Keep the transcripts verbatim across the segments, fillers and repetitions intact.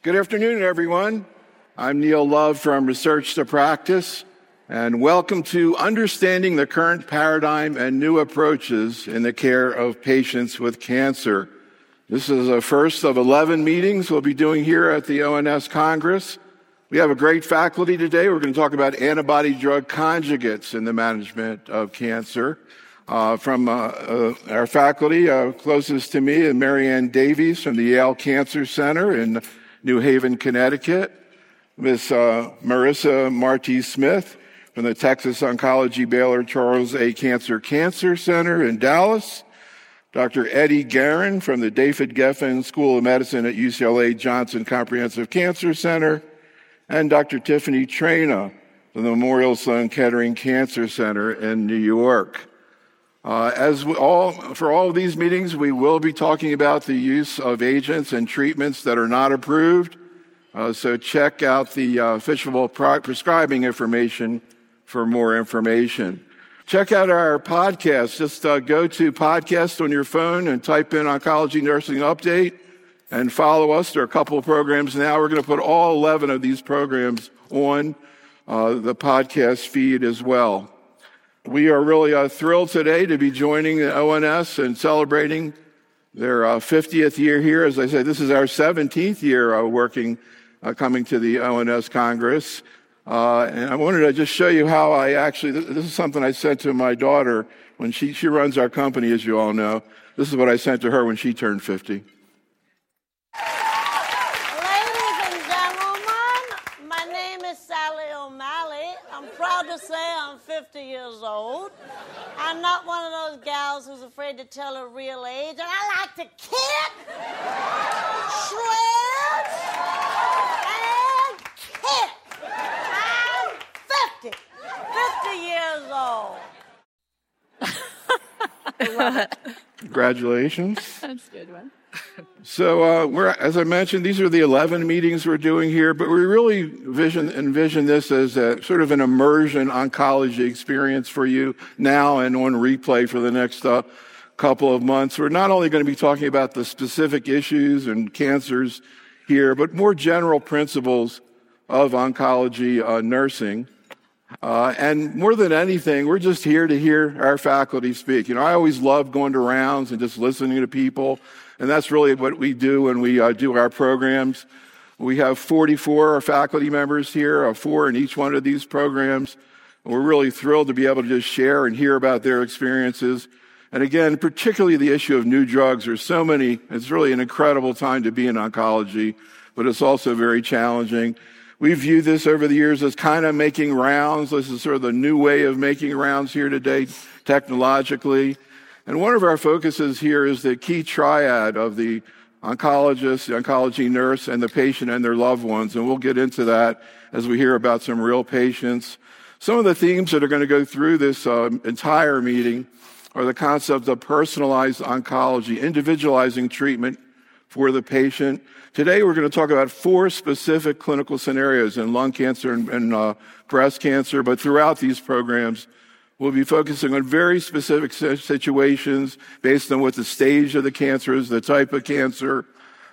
Good afternoon, everyone. I'm Neil Love from Research to Practice, and welcome to Understanding the Current Paradigm and New Approaches in the Care of Patients with Cancer. This is the first of eleven meetings we'll be doing here at the O N S Congress. We have a great faculty today. We're going to talk about antibody-drug conjugates in the management of cancer. Uh, from uh, uh, our faculty, uh, closest to me is Mary Ann Davies from the Yale Cancer Center in New Haven, Connecticut. Miz Uh, Marissa Marti-Smith from the Texas Oncology Baylor Charles A. Cancer Cancer Center in Dallas. Doctor Eddie Guerin from the David Geffen School of Medicine at U C L A Johnson Comprehensive Cancer Center. And Doctor Tiffany Traina from the Memorial Sloan Kettering Cancer Center in New York. Uh, as we all, for all of these meetings, we will be talking about the use of agents and treatments that are not approved. Uh, so check out the uh, official pro- prescribing information for more information. Check out our podcast. Just uh, go to podcast on your phone and type in Oncology Nursing Update and follow us. There are a couple of programs now. We're going to put all eleven of these programs on uh, the podcast feed as well. We are really uh, thrilled today to be joining the O N S and celebrating their uh, fiftieth year here. As I said, this is our seventeenth year uh, working, uh, coming to the O N S Congress. Uh, and I wanted to just show you how I actually, this, this is something I sent to my daughter when she, she runs our company, as you all know. This is what I sent to her when she turned fifty. Proud to say I'm fifty years old. I'm not one of those gals who's afraid to tell her real age, and I like to kick, shred, and kick. I'm fifty. fifty years old. I love it. Congratulations. That's a good one. So, uh, we're, as I mentioned, these are the eleven meetings we're doing here, but we really vision, envision this as a sort of an immersion oncology experience for you now and on replay for the next uh, couple of months. We're not only going to be talking about the specific issues and cancers here, but more general principles of oncology uh, nursing. Uh, and more than anything, we're just here to hear our faculty speak. You know, I always love going to rounds and just listening to people. And that's really what we do when we uh, do our programs. We have forty-four faculty members here, uh, four in each one of these programs. And we're really thrilled to be able to just share and hear about their experiences. And again, particularly the issue of new drugs. There's so many. It's really an incredible time to be in oncology, but it's also very challenging. We view this over the years as kind of making rounds. This is sort of the new way of making rounds here today, technologically. And one of our focuses here is the key triad of the oncologist, the oncology nurse, and the patient and their loved ones. And we'll get into that as we hear about some real patients. Some of the themes that are going to go through this uh, entire meeting are the concept of personalized oncology, individualizing treatment for the patient. Today, we're going to talk about four specific clinical scenarios in lung cancer and, and uh, breast cancer, but throughout these programs, we'll be focusing on very specific situations based on what the stage of the cancer is, the type of cancer,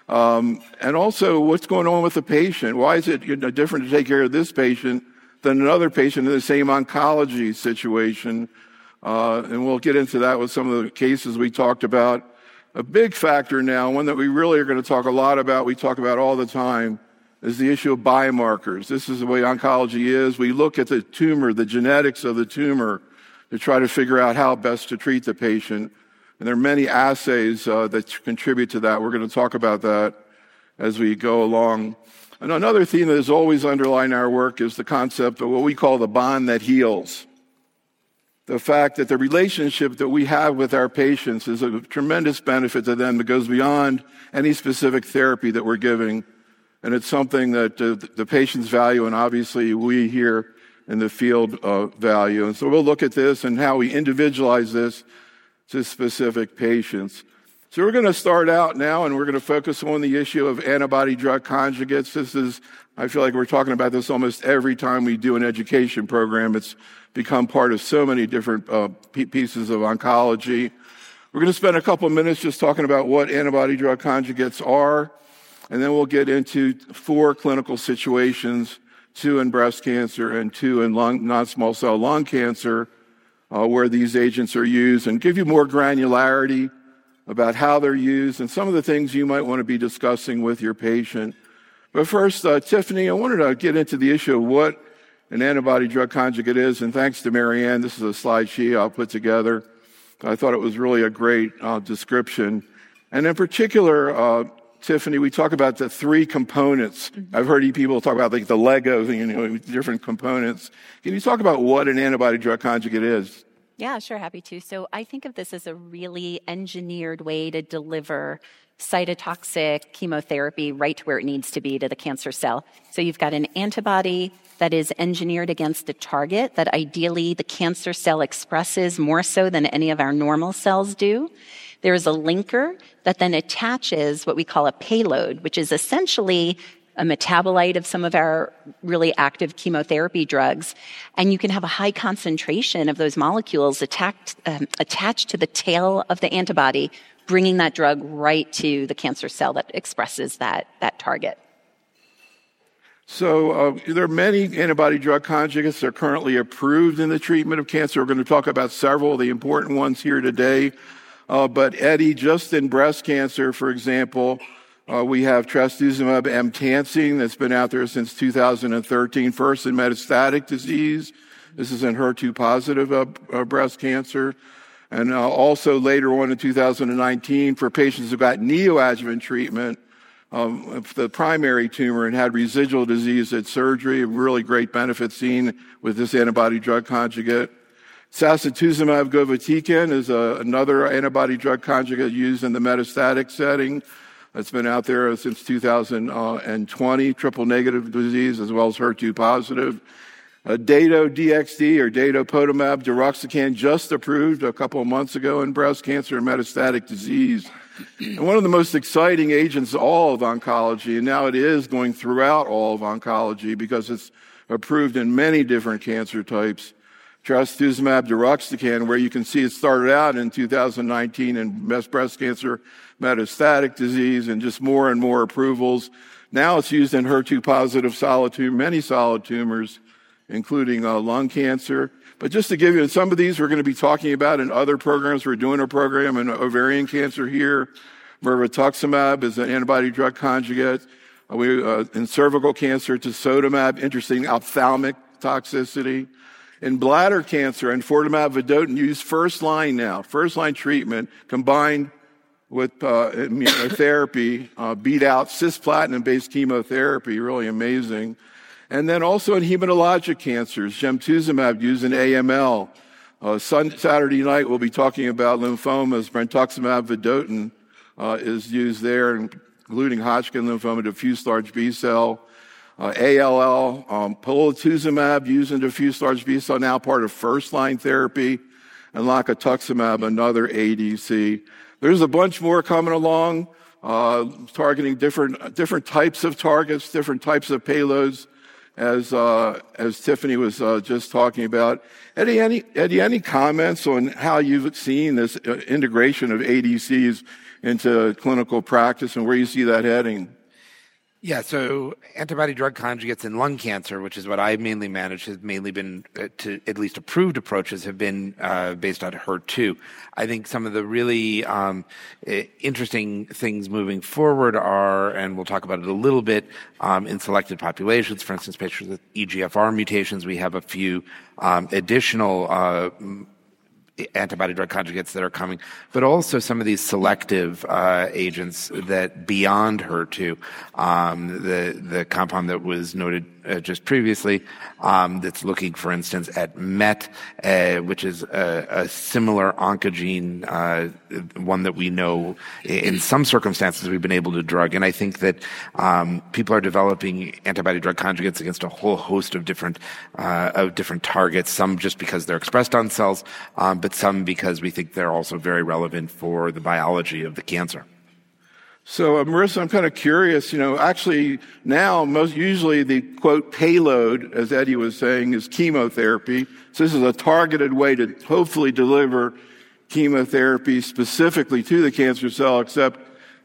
um, and also what's going on with the patient. Why is it you know, different to take care of this patient than another patient in the same oncology situation? Uh, and we'll get into that with some of the cases we talked about. A big factor now, one that we really are going to talk a lot about, we talk about all the time, is the issue of biomarkers. This is the way oncology is. We look at the tumor, the genetics of the tumor, to try to figure out how best to treat the patient. And there are many assays uh, that contribute to that. We're going to talk about that as we go along. And another theme that is always underlying our work is the concept of what we call the bond that heals. The fact that the relationship that we have with our patients is a tremendous benefit to them that goes beyond any specific therapy that we're giving. And it's something that uh, the patients value, and obviously we here in the field uh, value. And so we'll look at this and how we individualize this to specific patients. So we're going to start out now, and we're going to focus on the issue of antibody-drug conjugates. This is, I feel like we're talking about this almost every time we do an education program. It's become part of so many different uh, pieces of oncology. We're going to spend a couple of minutes just talking about what antibody-drug conjugates are, And then we'll get into four clinical situations, two in breast cancer and two in lung, non-small cell lung cancer, uh, where these agents are used, and give you more granularity about how they're used and some of the things you might want to be discussing with your patient. But first, uh, Tiffany, I wanted to get into the issue of what an antibody-drug conjugate is, and thanks to Marianne, this is a slide sheet I'll put together. I thought it was really a great uh, description. And in particular, uh, Tiffany, we talk about the three components. I've heard people talk about like the Lego, you know, different components. Can you talk about what an antibody-drug conjugate is? Yeah, sure, happy to. So I think of this as a really engineered way to deliver cytotoxic chemotherapy right to where it needs to be to the cancer cell. So you've got an antibody that is engineered against a target that ideally the cancer cell expresses more so than any of our normal cells do. There is a linker that then attaches what we call a payload, which is essentially a metabolite of some of our really active chemotherapy drugs. And you can have a high concentration of those molecules attacked, um, attached to the tail of the antibody, bringing that drug right to the cancer cell that expresses that, that target. So uh, there are many antibody-drug conjugates that are currently approved in the treatment of cancer. We're going to talk about several of the important ones here today. Uh, but Eddie, just in breast cancer, for example, uh, we have trastuzumab emtansine that's been out there since two thousand thirteen, first in metastatic disease. This is in H E R two positive uh, uh, breast cancer. And uh, also later on in two thousand nineteen for patients who got neoadjuvant treatment um, of the primary tumor and had residual disease at surgery, a really great benefit seen with this antibody-drug conjugate. Sacituzumab govitecan is a, another antibody-drug conjugate used in the metastatic setting. It's been out there since two thousand twenty, triple-negative disease as well as H E R two positive. Uh, Dato-D X D or datopotamab deruxtecan just approved a couple of months ago in breast cancer and metastatic disease. And one of the most exciting agents of all of oncology, and now it is going throughout all of oncology because it's approved in many different cancer types, trastuzumab deruxtecan, where you can see it started out in two thousand nineteen in breast cancer metastatic disease and just more and more approvals. Now it's used in H E R two positive solid tumor, many solid tumors, including uh, lung cancer. But just to give you, some of these we're going to be talking about in other programs. We're doing a program in ovarian cancer here. Mirvetuximab is an antibody-drug conjugate. Uh, we, uh, in cervical cancer, tisotumab, interesting ophthalmic toxicity. In bladder cancer, enfortumab vedotin used first line now, first line treatment combined with uh, immunotherapy, uh, beat out cisplatin-based chemotherapy, really amazing. And then also in hematologic cancers, gemtuzumab used in A M L. Uh, sun, Saturday night we'll be talking about lymphomas. Brentuximab vedotin uh, is used there, including Hodgkin lymphoma, diffuse large B-cell. Uh, A L L, um, polatuzumab used in diffuse large B-cell, now part of first-line therapy, and lacutuximab, another A D C. There's a bunch more coming along, uh, targeting different different types of targets, different types of payloads, as uh, as Tiffany was uh, just talking about. Eddie, any Eddie, any comments on how you've seen this uh, integration of A D Cs into clinical practice and where you see that heading? Yeah, so antibody-drug conjugates in lung cancer, which is what I mainly manage, has mainly been, uh, to at least approved approaches, have been uh, based on H E R two. I think some of the really um, interesting things moving forward are, and we'll talk about it a little bit, um, in selected populations, for instance, patients with E G F R mutations, we have a few um, additional uh antibody-drug conjugates that are coming, but also some of these selective uh, agents that beyond H E R two, um, the the compound that was noted uh, just previously, um, that's looking, for instance, at M E T, uh, which is a, a similar oncogene, uh, one that we know in some circumstances we've been able to drug. And I think that um, people are developing antibody-drug conjugates against a whole host of different uh, of different targets. Some just because they're expressed on cells, um, but some because we think they're also very relevant for the biology of the cancer. So, uh, Marissa, I'm kind of curious, you know, actually now most usually the, quote, payload, as Eddie was saying, is chemotherapy. So this is a targeted way to hopefully deliver chemotherapy specifically to the cancer cell, except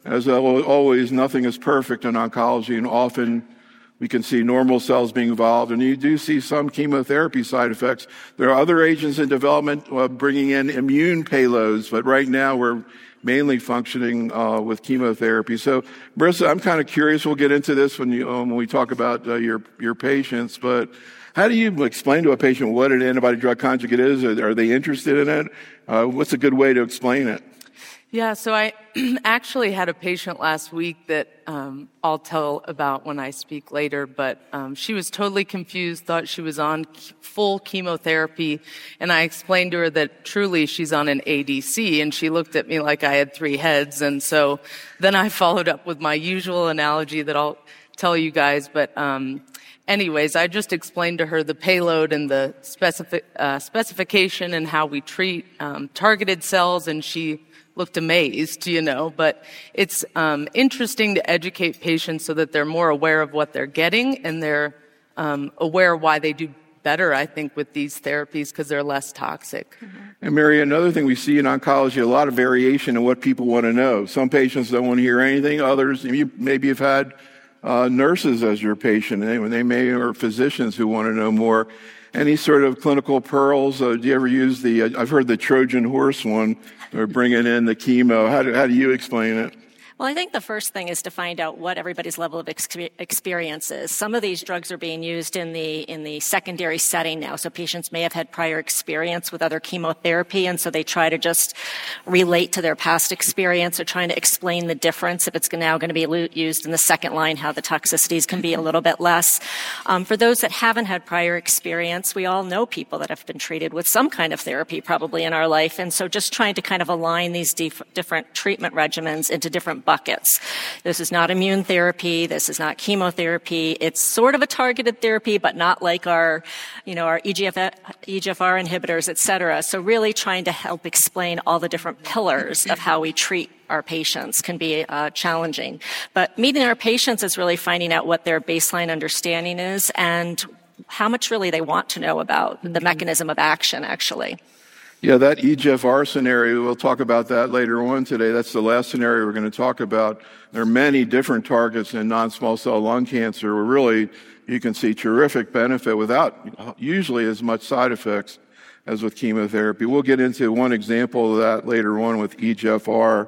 as always, nothing is perfect in oncology, and often we can see normal cells being involved, and you do see some chemotherapy side effects. There are other agents in development uh, bringing in immune payloads, but right now we're mainly functioning uh, with chemotherapy. So, Marissa, I'm kind of curious. We'll get into this when you um, when we talk about uh, your your patients. But how do you explain to a patient what an antibody-drug conjugate is? Are, are they interested in it? Uh, what's a good way to explain it? Yeah, so I actually had a patient last week that um, I'll tell about when I speak later, but um, she was totally confused, thought she was on full chemotherapy, and I explained to her that truly she's on an A D C, and she looked at me like I had three heads, and so then I followed up with my usual analogy that I'll tell you guys, but um, anyways, I just explained to her the payload and the specific, uh, specification and how we treat um, targeted cells, and she looked amazed, you know, but it's um, interesting to educate patients so that they're more aware of what they're getting and they're um, aware why they do better, I think, with these therapies because they're less toxic. Mm-hmm. And Mary, another thing we see in oncology, a lot of variation in what people want to know. Some patients don't want to hear anything. Others, you maybe have had uh, nurses as your patient, and they may or physicians who want to know more. Any sort of clinical pearls? Uh, do you ever use the, uh, I've heard the Trojan horse one, or bringing in the chemo. How do, how do you explain it? Well, I think the first thing is to find out what everybody's level of ex- experience is. Some of these drugs are being used in the in the secondary setting now, so patients may have had prior experience with other chemotherapy, and so they try to just relate to their past experience or trying to explain the difference if it's now going to be used in the second line, how the toxicities can be a little bit less. Um, for those that haven't had prior experience, we all know people that have been treated with some kind of therapy probably in our life, and so just trying to kind of align these dif- different treatment regimens into different buckets. This is not immune therapy. This is not chemotherapy. It's sort of a targeted therapy, but not like our, you know, our E G F R inhibitors, et cetera. So really trying to help explain all the different pillars of how we treat our patients can be uh, challenging. But meeting our patients is really finding out what their baseline understanding is and how much really they want to know about the mechanism of action, actually. Yeah, that E G F R scenario, we'll talk about that later on today. That's the last scenario we're going to talk about. There are many different targets in non-small cell lung cancer where really you can see terrific benefit without usually as much side effects as with chemotherapy. We'll get into one example of that later on with E G F R.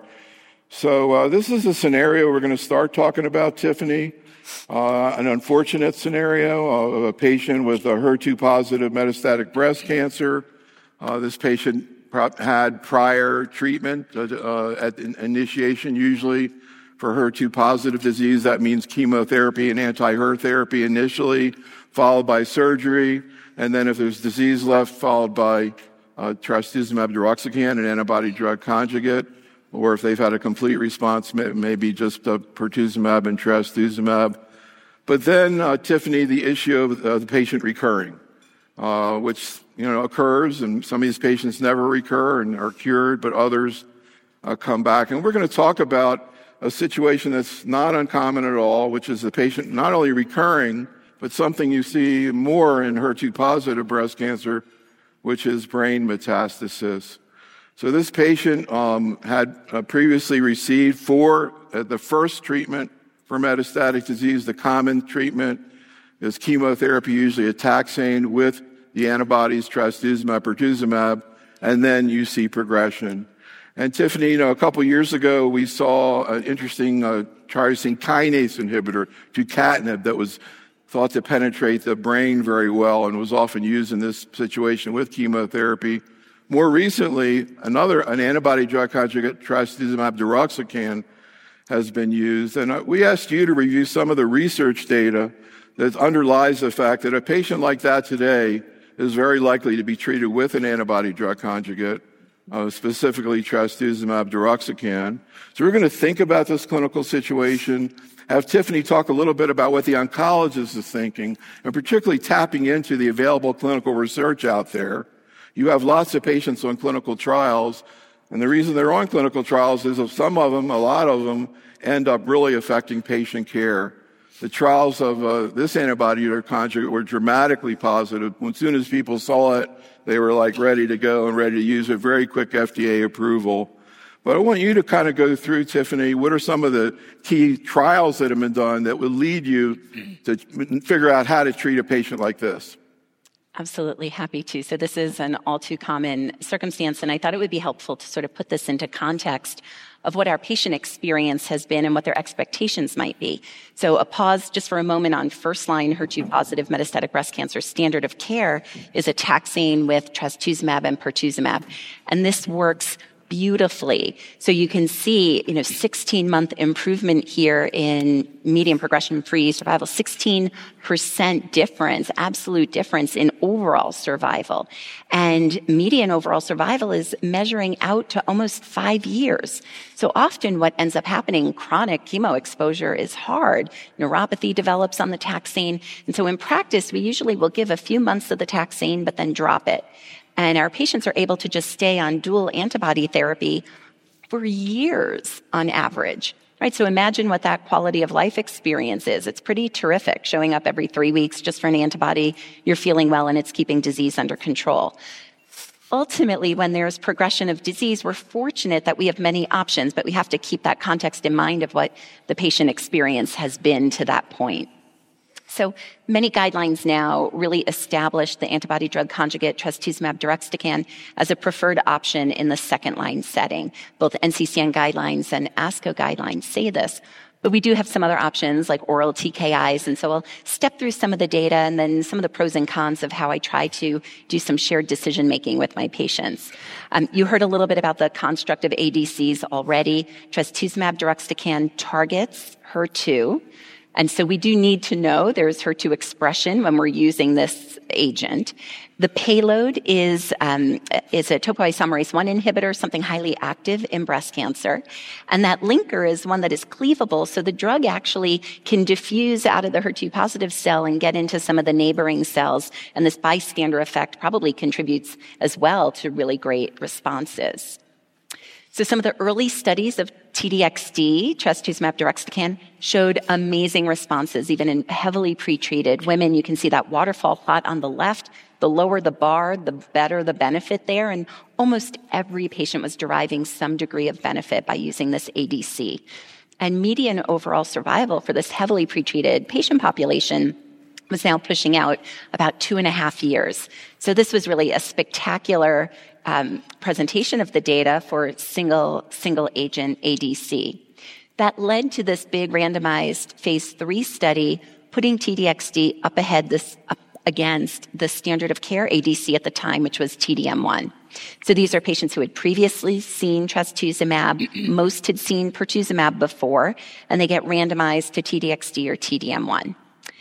So uh, this is a scenario we're going to start talking about, Tiffany. Uh, an unfortunate scenario of a patient with a H E R two positive metastatic breast cancer. Uh, this patient had prior treatment uh, uh, at initiation, usually for H E R two positive disease. That means chemotherapy and anti-H E R therapy initially, followed by surgery, and then if there's disease left, followed by uh, trastuzumab deruxtecan, an antibody-drug conjugate, or if they've had a complete response, maybe just uh, pertuzumab and trastuzumab. But then, uh, Tiffany, the issue of uh, the patient recurring, uh, which you know, occurs, and some of these patients never recur and are cured, but others uh, come back. And we're going to talk about a situation that's not uncommon at all, which is the patient not only recurring, but something you see more in H E R two positive breast cancer, which is brain metastasis. So this patient um, had uh, previously received for uh, the first treatment for metastatic disease. The common treatment is chemotherapy, usually a taxane with the antibodies, trastuzumab, pertuzumab, and then you see progression. And Tiffany, you know, a couple years ago, we saw an interesting uh, tyrosine kinase inhibitor, tucatinib, that was thought to penetrate the brain very well and was often used in this situation with chemotherapy. More recently, another, an antibody-drug conjugate, trastuzumab deruxtecan, has been used. And uh, we asked you to review some of the research data that underlies the fact that a patient like that today is very likely to be treated with an antibody-drug conjugate, uh, specifically trastuzumab deruxtecan. So we're going to think about this clinical situation, have Tiffany talk a little bit about what the oncologist is thinking, and particularly tapping into the available clinical research out there. You have lots of patients on clinical trials, and the reason they're on clinical trials is that some of them, a lot of them, end up really affecting patient care. The trials of uh, this antibody-drug conjugate were dramatically positive. As soon as people saw it, they were like ready to go and ready to use it. Very quick F D A approval. But I want you to kind of go through, Tiffany, what are some of the key trials that have been done that would lead you to figure out how to treat a patient like this? Absolutely happy to. So this is an all too common circumstance, and I thought it would be helpful to sort of put this into context of what our patient experience has been and what their expectations might be. So a pause just for a moment on first-line H E R two positive metastatic breast cancer. Standard of care is a taxane with trastuzumab and pertuzumab, and this works beautifully. So you can see, you know, sixteen month improvement here in median progression-free survival, sixteen percent difference, absolute difference in overall survival. And median overall survival is measuring out to almost five years. So often what ends up happening, chronic chemo exposure is hard. Neuropathy develops on the taxane. And so in practice, we usually will give a few months of the taxane, but then drop it. And our patients are able to just stay on dual antibody therapy for years on average, right? So imagine what that quality of life experience is. It's pretty terrific, showing up every three weeks just for an antibody. You're feeling well and it's keeping disease under control. Ultimately, when there's progression of disease, we're fortunate that we have many options, but we have to keep that context in mind of what the patient experience has been to that point. So many guidelines now really establish the antibody-drug conjugate trastuzumab deruxtecan as a preferred option in the second-line setting. Both N C C N guidelines and ASCO guidelines say this. But we do have some other options like oral T K Is, and so I'll step through some of the data and then some of the pros and cons of how I try to do some shared decision-making with my patients. Um, you heard a little bit about the construct of A D Cs already. Trastuzumab deruxtecan targets H E R two. And so we do need to know there's H E R two expression when we're using this agent. The payload is um, is a topoisomerase one inhibitor, something highly active in breast cancer. And that linker is one that is cleavable, so the drug actually can diffuse out of the H E R two positive cell and get into some of the neighboring cells. And this bystander effect probably contributes as well to really great responses. So some of the early studies of T D X D, trastuzumab deruxtecan, showed amazing responses, even in heavily pretreated women. You can see that waterfall plot on the left. The lower the bar, the better the benefit there. And almost every patient was deriving some degree of benefit by using this A D C. And median overall survival for this heavily pretreated patient population was now pushing out about two and a half years. So this was really a spectacular um, presentation of the data for single, single agent A D C. That led to this big randomized phase three study, putting T D X D up ahead this, up against the standard of care A D C at the time, which was T D M one. So these are patients who had previously seen trastuzumab, most had seen pertuzumab before, and they get randomized to T D X D or T D M one.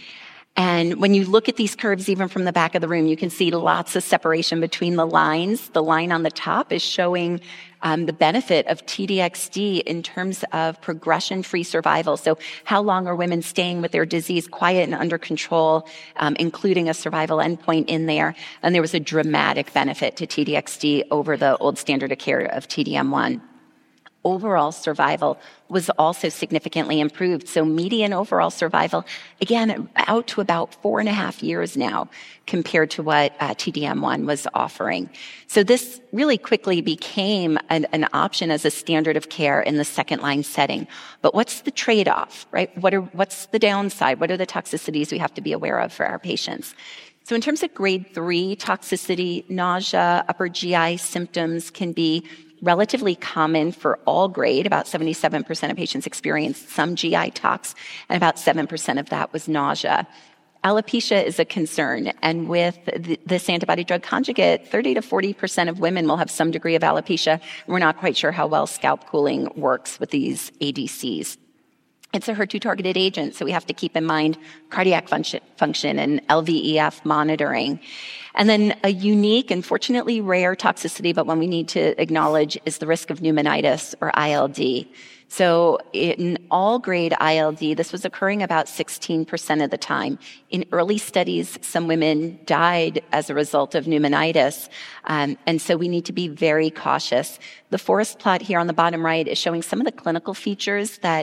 And when you look at these curves, even from the back of the room, you can see lots of separation between the lines. The line on the top is showing um, the benefit of T D X D in terms of progression-free survival. So how long are women staying with their disease quiet and under control, um, including a survival endpoint in there. And there was a dramatic benefit to T D X D over the old standard of care of T D M one. Overall survival was also significantly improved. So median overall survival, again, out to about four and a half years now compared to what uh, T D M one was offering. So this really quickly became an, an option as a standard of care in the second line setting. But what's the trade-off, right? What are, what's the downside? What are the toxicities we have to be aware of for our patients? So in terms of grade three toxicity, nausea, upper G I symptoms can be relatively common for all grade. About seventy-seven percent of patients experienced some G I tox, and about seven percent of that was nausea. Alopecia is a concern, and with th- this antibody-drug conjugate, thirty to forty percent of women will have some degree of alopecia. We're not quite sure how well scalp cooling works with these A D Cs. It's a H E R two-targeted agent, so we have to keep in mind cardiac function, function and L V E F monitoring. And then a unique and fortunately rare toxicity, but one we need to acknowledge, is the risk of pneumonitis or I L D. So in all grade I L D, this was occurring about sixteen percent of the time. In early studies, some women died as a result of pneumonitis. Um, and so we need to be very cautious. The forest plot here on the bottom right is showing some of the clinical features that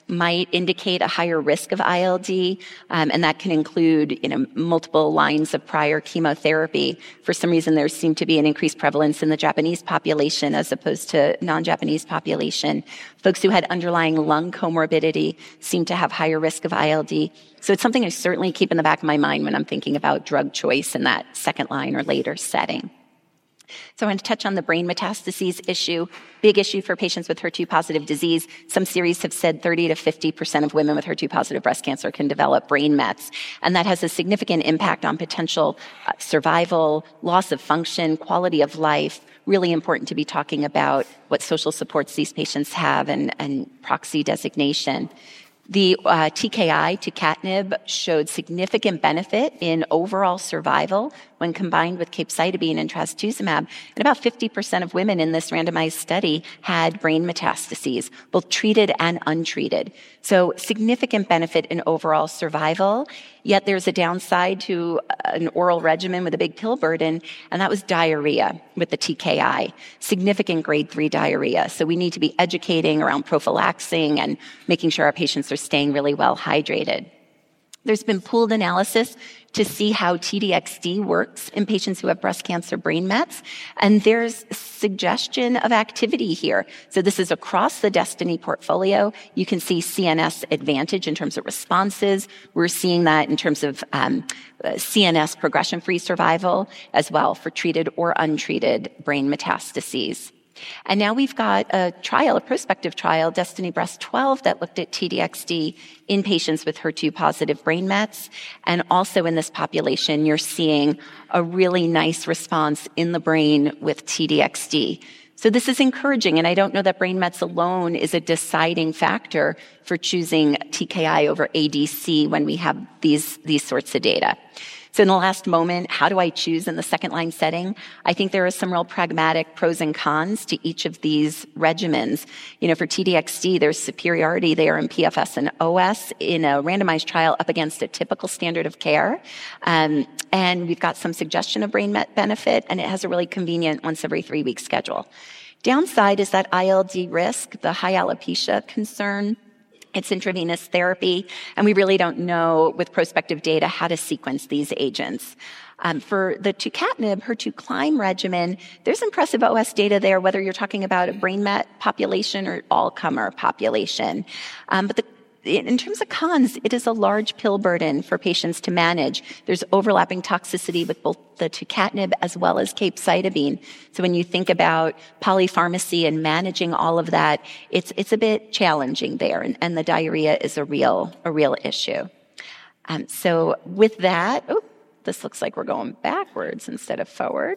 might indicate a higher risk of I L D, um, and that can include, you know, multiple lines of prior chemotherapy. For some reason, there seemed to be an increased prevalence in the Japanese population as opposed to non-Japanese population. Folks who had underlying lung comorbidity seem to have higher risk of I L D. So it's something I certainly keep in the back of my mind when I'm thinking about drug choice in that second line or later setting. So I want to touch on the brain metastases issue. Big issue for patients with H E R two positive disease. Some series have said thirty to fifty percent of women with H E R two positive breast cancer can develop brain mets. And that has a significant impact on potential uh, survival, loss of function, quality of life. Really important to be talking about what social supports these patients have and, and proxy designation. The uh, T K I, tucatinib, showed significant benefit in overall survival when combined with capecitabine and trastuzumab. And about fifty percent of women in this randomized study had brain metastases, both treated and untreated. So significant benefit in overall survival, yet there's a downside to an oral regimen with a big pill burden, and that was diarrhea with the T K I, significant grade three diarrhea. So we need to be educating around prophylaxing and making sure our patients are staying really well hydrated. There's been pooled analysis to see how T D X D works in patients who have breast cancer brain mets, and there's suggestion of activity here. So this is across the Destiny portfolio. You can see C N S advantage in terms of responses. We're seeing that in terms of um, C N S progression-free survival as well for treated or untreated brain metastases. And now we've got a trial, a prospective trial, Destiny Breast twelve, that looked at T D X D in patients with H E R two positive brain mets. And also in this population, you're seeing a really nice response in the brain with T D X D. So this is encouraging, and I don't know that brain mets alone is a deciding factor for choosing T K I over A D C when we have these, these sorts of data. So in the last moment, how do I choose in the second line setting? I think there are some real pragmatic pros and cons to each of these regimens. You know, for T D X D, there's superiority there in P F S and O S in a randomized trial up against a typical standard of care. Um, and we've got some suggestion of brain met benefit, and it has a really convenient once every three week schedule. Downside is that I L D risk, the high alopecia concern. It's intravenous therapy, and we really don't know with prospective data how to sequence these agents. Um, for the tucatinib H E R two Climb regimen, there's impressive O S data there, whether you're talking about a brain met population or all-comer population. Um, but the In terms of cons, it is a large pill burden for patients to manage. There's overlapping toxicity with both the tucatinib as well as capecitabine. So when you think about polypharmacy and managing all of that, it's it's a bit challenging there, and, and the diarrhea is a real a real issue. Um, so with that, oh, this looks like we're going backwards instead of forward.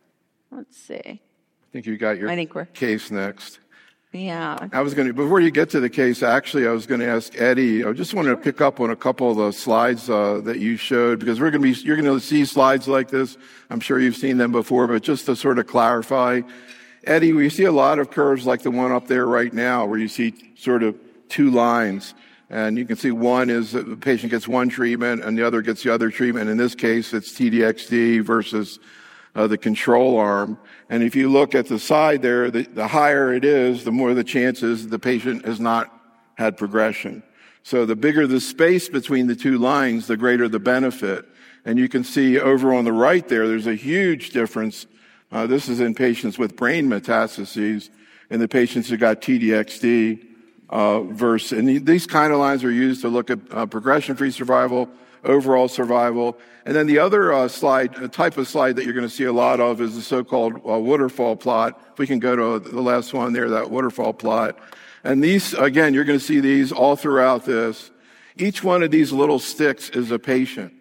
Let's see. I think you got your I think we're, case next. Yeah. I was going to, before you get to the case, actually, I was going to ask Eddie, I just wanted to pick up on a couple of the slides uh, that you showed, because we're going to be, you're going to see slides like this. I'm sure you've seen them before, but just to sort of clarify, Eddie, we see a lot of curves like the one up there right now, where you see sort of two lines. And you can see one is that the patient gets one treatment and the other gets the other treatment. In this case, it's T D X D versus Uh, the control arm. And if you look at the side there, the, the higher it is, the more the chances the patient has not had progression. So the bigger the space between the two lines, the greater the benefit. And you can see over on the right there, there's a huge difference. Uh, this is in patients with brain metastases and the patients who got T D X D uh, versus, and these kind of lines are used to look at uh, progression-free survival, overall survival. And then the other uh, slide, a type of slide that you're going to see a lot of is the so-called uh, waterfall plot. If we can go to the last one there, that waterfall plot. And these, again, you're going to see these all throughout this. Each one of these little sticks is a patient.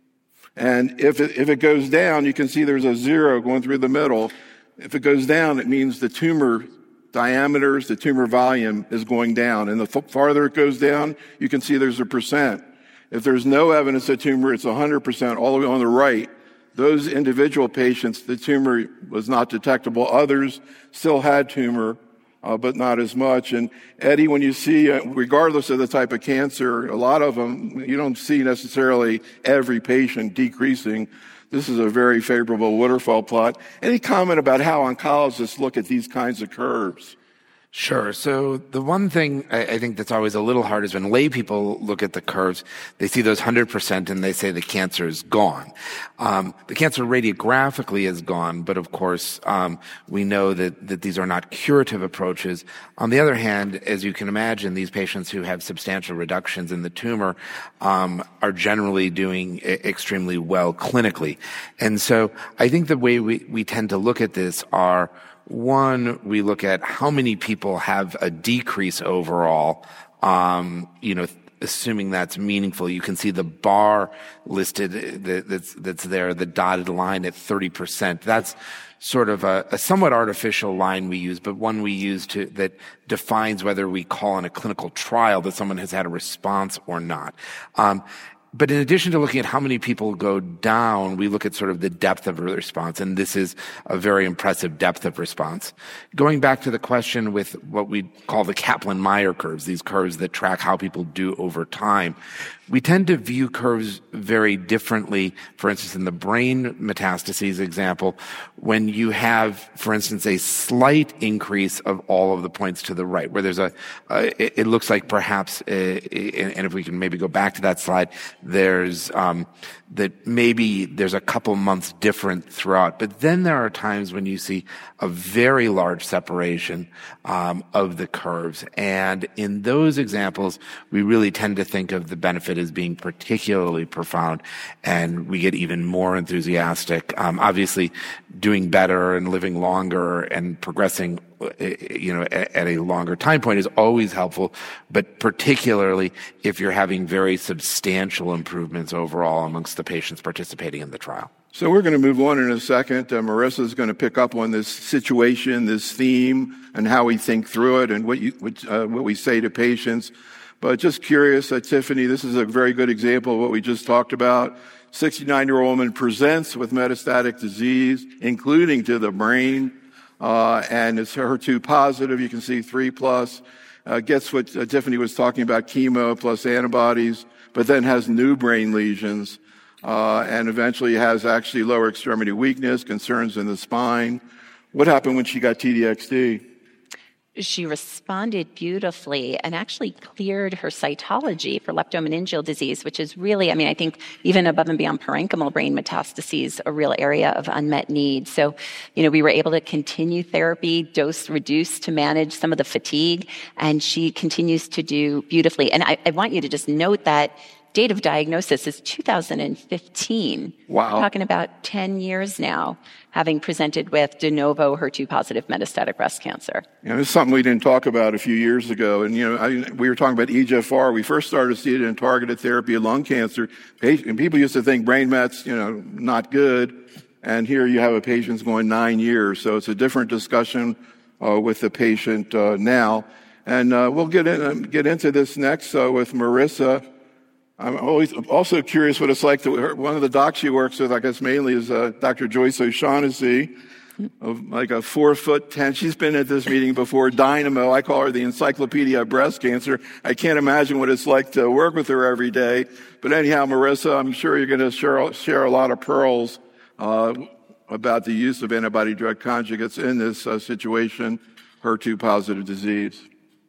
And if it, if it goes down, you can see there's a zero going through the middle. If it goes down, it means the tumor diameters, the tumor volume is going down. And the f- farther it goes down, you can see there's a percent. If there's no evidence of tumor, it's one hundred percent all the way on the right. Those individual patients, the tumor was not detectable. Others still had tumor, uh, but not as much. And Eddie, when you see, uh, regardless of the type of cancer, a lot of them, you don't see necessarily every patient decreasing. This is a very favorable waterfall plot. Any comment about how oncologists look at these kinds of curves? Sure. So the one thing I, I think that's always a little hard is when lay people look at the curves, they see those one hundred percent and they say the cancer is gone. Um, the cancer radiographically is gone, but of course, um, we know that, that these are not curative approaches. On the other hand, as you can imagine, these patients who have substantial reductions in the tumor um, are generally doing I- extremely well clinically. And so I think the way we, we tend to look at this are one, we look at how many people have a decrease overall, um, you know, assuming that's meaningful. You can see the bar listed that's, that's there, the dotted line at thirty percent. That's sort of a, a somewhat artificial line we use, but one we use to, that defines whether we call in a clinical trial that someone has had a response or not. Um, But in addition to looking at how many people go down, we look at sort of the depth of a response, and this is a very impressive depth of response. Going back to the question with what we call the Kaplan-Meier curves, these curves that track how people do over time, we tend to view curves very differently. For instance, in the brain metastases example, when you have, for instance, a slight increase of all of the points to the right, where there's a, uh, it, it looks like perhaps, uh, and if we can maybe go back to that slide, there's um, that maybe there's a couple months different throughout. But then there are times when you see a very large separation um, of the curves. And in those examples, we really tend to think of the benefit as being particularly profound, and we get even more enthusiastic. Um, obviously, doing better and living longer and progressing, you know, at a longer time point is always helpful, but particularly if you're having very substantial improvements overall amongst the patients participating in the trial. So we're going to move on in a second. Uh, Marissa is going to pick up on this situation, this theme, and how we think through it and what, you, what, uh, what we say to patients. But just curious, uh, Tiffany, this is a very good example of what we just talked about. sixty-nine-year-old woman presents with metastatic disease, including to the brain, uh, and it's H E R two positive. You can see three plus. Uh, gets what uh, Tiffany was talking about, chemo plus antibodies, but then has new brain lesions, uh, and eventually has actually lower extremity weakness, concerns in the spine. What happened when she got T D X D? She responded beautifully and actually cleared her cytology for leptomeningeal disease, which is really, I mean, I think even above and beyond parenchymal brain metastases, a real area of unmet need. So, you know, we were able to continue therapy, dose reduce to manage some of the fatigue, and she continues to do beautifully. And I, I want you to just note that date of diagnosis is two thousand fifteen. Wow. We're talking about ten years now, having presented with de novo H E R two positive metastatic breast cancer. You know, this is something we didn't talk about a few years ago. And, you know, I, we were talking about E G F R. We first started to see it in targeted therapy of lung cancer. And people used to think brain mets, you know, not good. And here you have a patient's going nine years. So it's a different discussion uh, with the patient uh, now. And uh, we'll get in, um, get into this next uh, with Marissa. I'm always also curious what it's like to, one of the docs she works with, I guess mainly, is uh, Doctor Joyce O'Shaughnessy, of like a four foot ten. She's been at this meeting before. Dynamo, I call her the encyclopedia of breast cancer. I can't imagine what it's like to work with her every day. But anyhow, Marissa, I'm sure you're going to share, share a lot of pearls uh, about the use of antibody drug conjugates in this uh, situation, H E R two positive disease.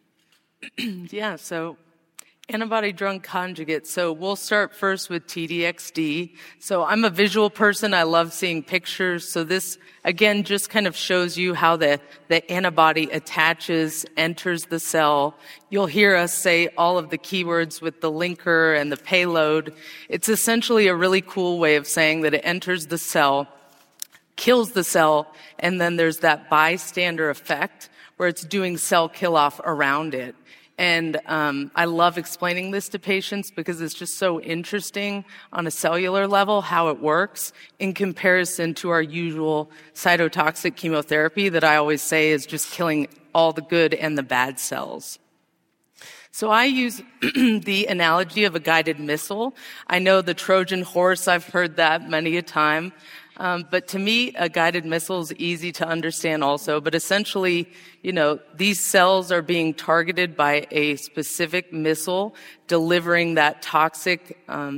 Yeah, so antibody drug conjugates. So we'll start first with T D X D. So I'm a visual person. I love seeing pictures. So this, again, just kind of shows you how the, the antibody attaches, enters the cell. You'll hear us say all of the keywords with the linker and the payload. It's essentially a really cool way of saying that it enters the cell, kills the cell, and then there's that bystander effect where it's doing cell kill-off around it. And um, I love explaining this to patients because it's just so interesting on a cellular level how it works in comparison to our usual cytotoxic chemotherapy that I always say is just killing all the good and the bad cells. So I use the analogy of a guided missile. I know the Trojan horse, I've heard that many a time. Um, but to me, a guided missile is easy to understand also. But essentially, you know, these cells are being targeted by a specific missile, delivering that toxic um,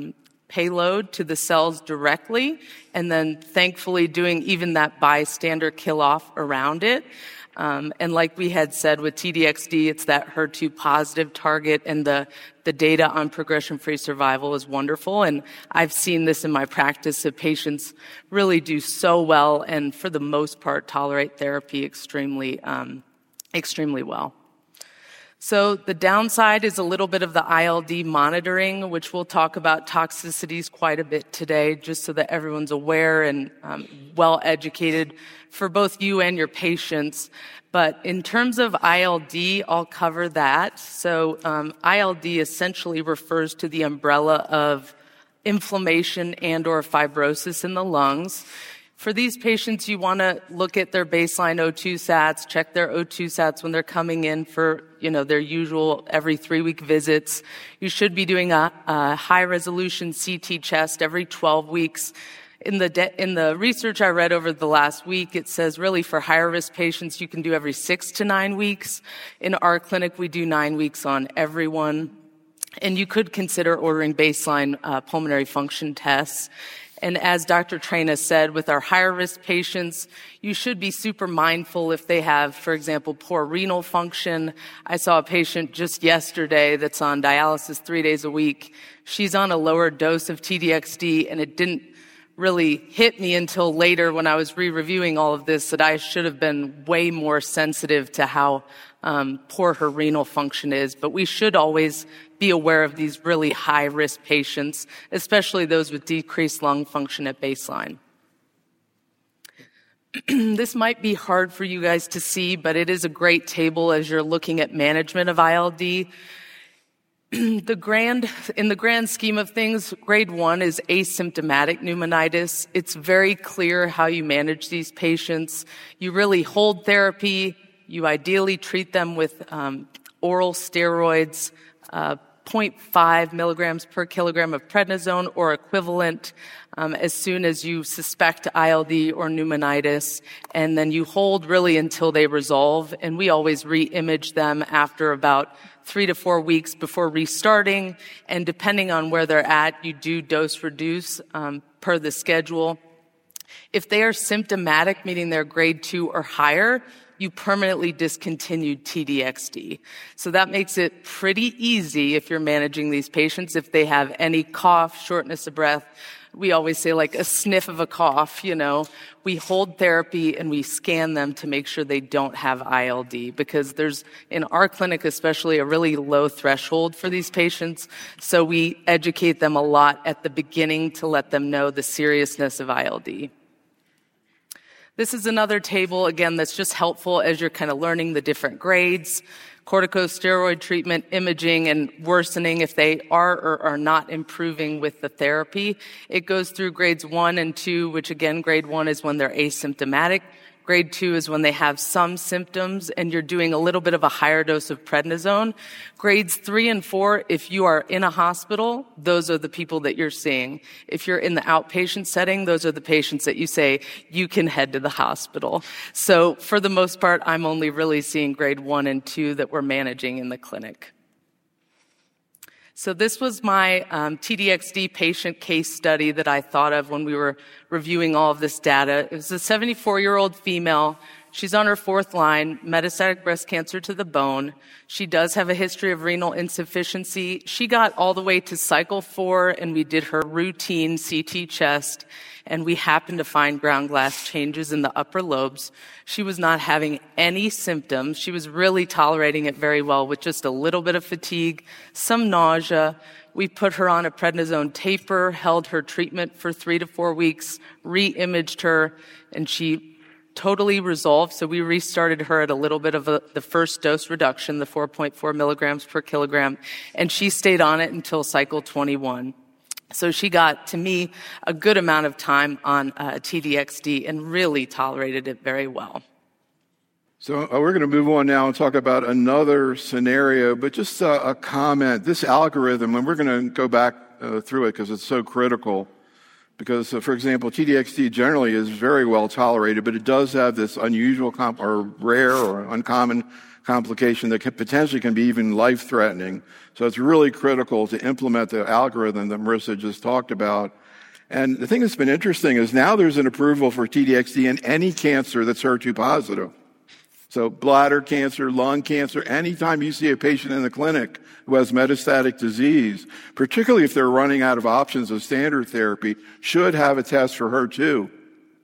payload to the cells directly, and then thankfully doing even that bystander kill-off around it. Um, and like we had said with T D X D, it's that H E R two positive target, and the, the data on progression-free survival is wonderful. And I've seen this in my practice that patients really do so well and for the most part tolerate therapy extremely, um, extremely well. So the downside is a little bit of the I L D monitoring, which we'll talk about toxicities quite a bit today, just so that everyone's aware and um, well educated for both you and your patients. But in terms of I L D, I'll cover that. So um, I L D essentially refers to the umbrella of inflammation and or fibrosis in the lungs. For these patients, you want to look at their baseline O two sats, check their O two sats when they're coming in for, you know, their usual every three-week visits. You should be doing a, a high-resolution C T chest every twelve weeks. In the de- in the research I read over the last week, it says really for higher-risk patients, you can do every six to nine weeks. In our clinic, we do nine weeks on everyone. And you could consider ordering baseline uh, pulmonary function tests. And as Doctor Traina said, with our higher risk patients, you should be super mindful if they have, for example, poor renal function. I saw a patient just yesterday that's on dialysis three days a week. She's on a lower dose of T D X D, and it didn't really hit me until later when I was re-reviewing all of this that I should have been way more sensitive to how um, poor her renal function is. But we should always be aware of these really high-risk patients, especially those with decreased lung function at baseline. This might be hard for you guys to see, but it is a great table as you're looking at management of I L D. The grand, in the grand scheme of things, grade one is asymptomatic pneumonitis. It's very clear how you manage these patients. You really hold therapy. You ideally treat them with um, oral steroids, uh, zero point five milligrams per kilogram of prednisone or equivalent um, as soon as you suspect I L D or pneumonitis, and then you hold really until they resolve. And we always re-image them after about three to four weeks before restarting, and depending on where they're at, you do dose reduce um, per the schedule. If they are symptomatic, meaning they're grade two or higher, you permanently discontinued T D X D. So that makes it pretty easy if you're managing these patients. If they have any cough, shortness of breath, we always say like a sniff of a cough, you know, we hold therapy and we scan them to make sure they don't have I L D, because there's, in our clinic especially, a really low threshold for these patients. So we educate them a lot at the beginning to let them know the seriousness of I L D. This is another table, again, that's just helpful as you're kind of learning the different grades, corticosteroid treatment, imaging, and worsening if they are or are not improving with the therapy. It goes through grades one and two, which again, grade one is when they're asymptomatic. Grade two is when they have some symptoms and you're doing a little bit of a higher dose of prednisone. Grades three and four, if you are in a hospital, those are the people that you're seeing. If you're in the outpatient setting, those are the patients that you say you can head to the hospital. So for the most part, I'm only really seeing grade one and two that we're managing in the clinic. So this was my um, T D X D patient case study that I thought of when we were reviewing all of this data. It was a seventy-four-year-old female. She's on her fourth line, metastatic breast cancer to the bone. She does have a history of renal insufficiency. She got all the way to cycle four, and we did her routine C T chest, and we happened to find ground glass changes in the upper lobes. She was not having any symptoms. She was really tolerating it very well with just a little bit of fatigue, some nausea. We put her on a prednisone taper, held her treatment for three to four weeks, re-imaged her, and she totally resolved. So we restarted her at a little bit of a, the first dose reduction, the four point four milligrams per kilogram, and she stayed on it until cycle twenty-one. So she got, to me, a good amount of time on uh, T D X D and really tolerated it very well. So uh, we're going to move on now and talk about another scenario, but just uh, a comment. This algorithm, and we're going to go back uh, through it because it's so critical. Because, uh, for example, T D X D generally is very well tolerated, but it does have this unusual comp- or rare or uncommon complication that can, potentially can be even life-threatening. So it's really critical to implement the algorithm that Marissa just talked about. And the thing that's been interesting is now there's an approval for T D X D in any cancer that's H E R two positive. So bladder cancer, lung cancer, anytime you see a patient in the clinic who has metastatic disease, particularly if they're running out of options of standard therapy, should have a test for H E R two.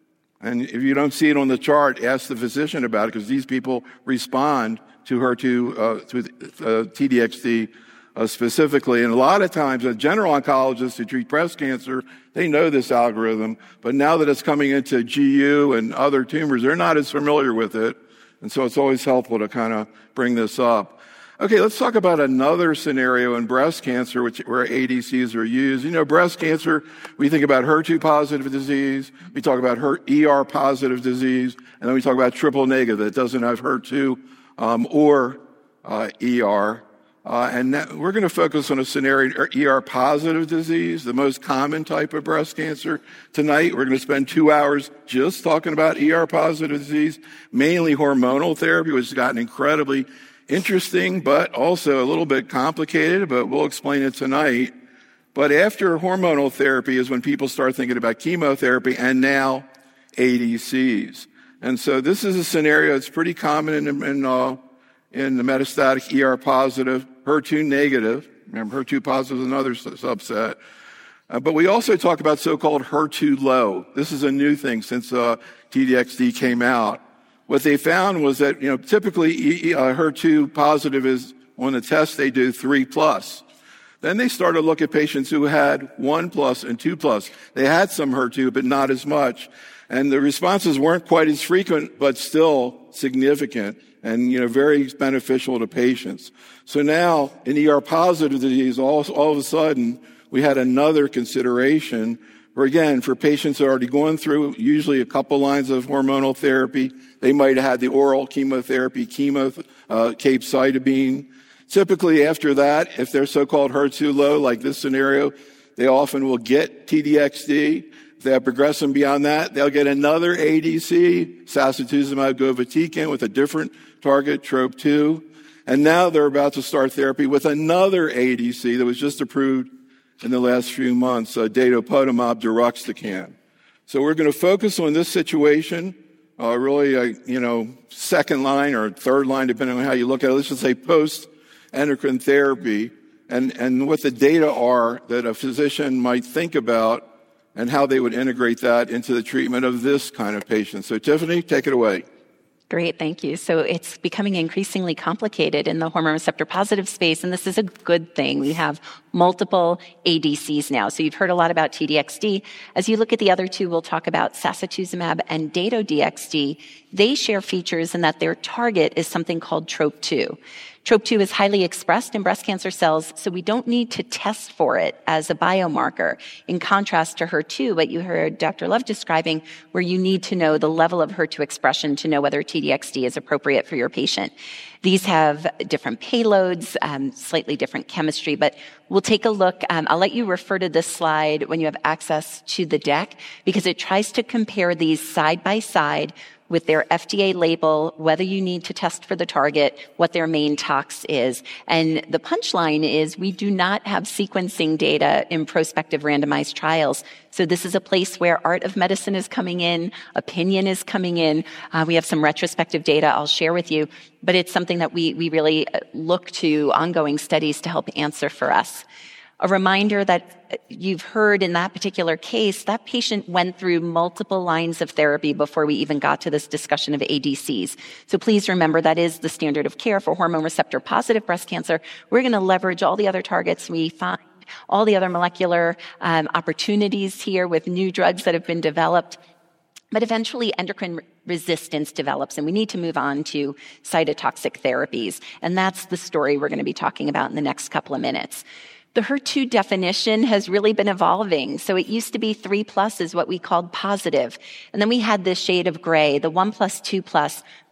And if you don't see it on the chart, ask the physician about it, because these people respond to H E R two, uh, to uh, T D X D uh, specifically. And a lot of times, a general oncologist who treat breast cancer, they know this algorithm, but now that it's coming into G U and other tumors, they're not as familiar with it. And so it's always helpful to kind of bring this up. Okay, let's talk about another scenario in breast cancer, which, where A D Cs are used. You know, breast cancer, we think about H E R two positive disease, we talk about E R positive disease, and then we talk about triple negative that doesn't have H E R two um, or uh, E R. Uh, and that, we're going to focus on a scenario, E R positive disease, the most common type of breast cancer. Tonight, we're going to spend two hours just talking about E R positive disease, mainly hormonal therapy, which has gotten incredibly interesting, but also a little bit complicated, but we'll explain it tonight. But after hormonal therapy is when people start thinking about chemotherapy and now A D Cs. And so this is a scenario that's pretty common in, in, uh, in the metastatic E R positive, H E R two negative. Remember, H E R two positive is another subset. Uh, but we also talk about so-called H E R two low. This is a new thing since uh, T D X D came out. What they found was that, you know, typically e- uh, H E R two positive is, on the test they do, three plus. Then they started to look at patients who had one plus and two plus. They had some H E R two, but not as much. And the responses weren't quite as frequent, but still significant and, you know, very beneficial to patients. So now, in E R positive disease, all, all of a sudden, we had another consideration where, again, for patients who are already going through usually a couple lines of hormonal therapy, they might have had the oral chemotherapy, chemo, uh, capecitabine. Typically, after that, if they're so-called H E R two low, like this scenario, they often will get T D X D. If they have progressing beyond that, they'll get another A D C, sacituzumab govitecan, with a different target, T R O P two. And now they're about to start therapy with another A D C that was just approved in the last few months, uh, datopotamab deruxtecan. So we're going to focus on this situation, uh, really, uh, you know, second line or third line, depending on how you look at it. Let's just say post-endocrine therapy, and, and what the data are that a physician might think about and how they would integrate that into the treatment of this kind of patient. So Tiffany, take it away. Great, thank you. So it's becoming increasingly complicated in the hormone receptor positive space, and this is a good thing. We have multiple A D Cs now. So you've heard a lot about T D X D. As you look at the other two, we'll talk about sacituzumab and Dato-D X D. They share features in that their target is something called T R O P two. T R O P two is highly expressed in breast cancer cells, so we don't need to test for it as a biomarker, in contrast to H E R two, what you heard Doctor Love describing, where you need to know the level of H E R two expression to know whether T D X D is appropriate for your patient. These have different payloads, um, slightly different chemistry, but we'll take a look. Um, I'll let you refer to this slide when you have access to the deck, because it tries to compare these side by side with their F D A label, whether you need to test for the target, what their main tox is. And the punchline is we do not have sequencing data in prospective randomized trials. So this is a place where art of medicine is coming in, opinion is coming in. Uh, we have some retrospective data I'll share with you, but it's something that we, we really look to ongoing studies to help answer for us. A reminder that you've heard in that particular case, that patient went through multiple lines of therapy before we even got to this discussion of A D Cs. So please remember that is the standard of care for hormone receptor positive breast cancer. We're going to leverage all the other targets we find, all the other molecular um, opportunities here with new drugs that have been developed. But eventually endocrine resistance develops, and we need to move on to cytotoxic therapies. And that's the story we're going to be talking about in the next couple of minutes. The H E R two definition has really been evolving. So it used to be three plus is what we called positive. And then we had this shade of gray, the one plus, two plus,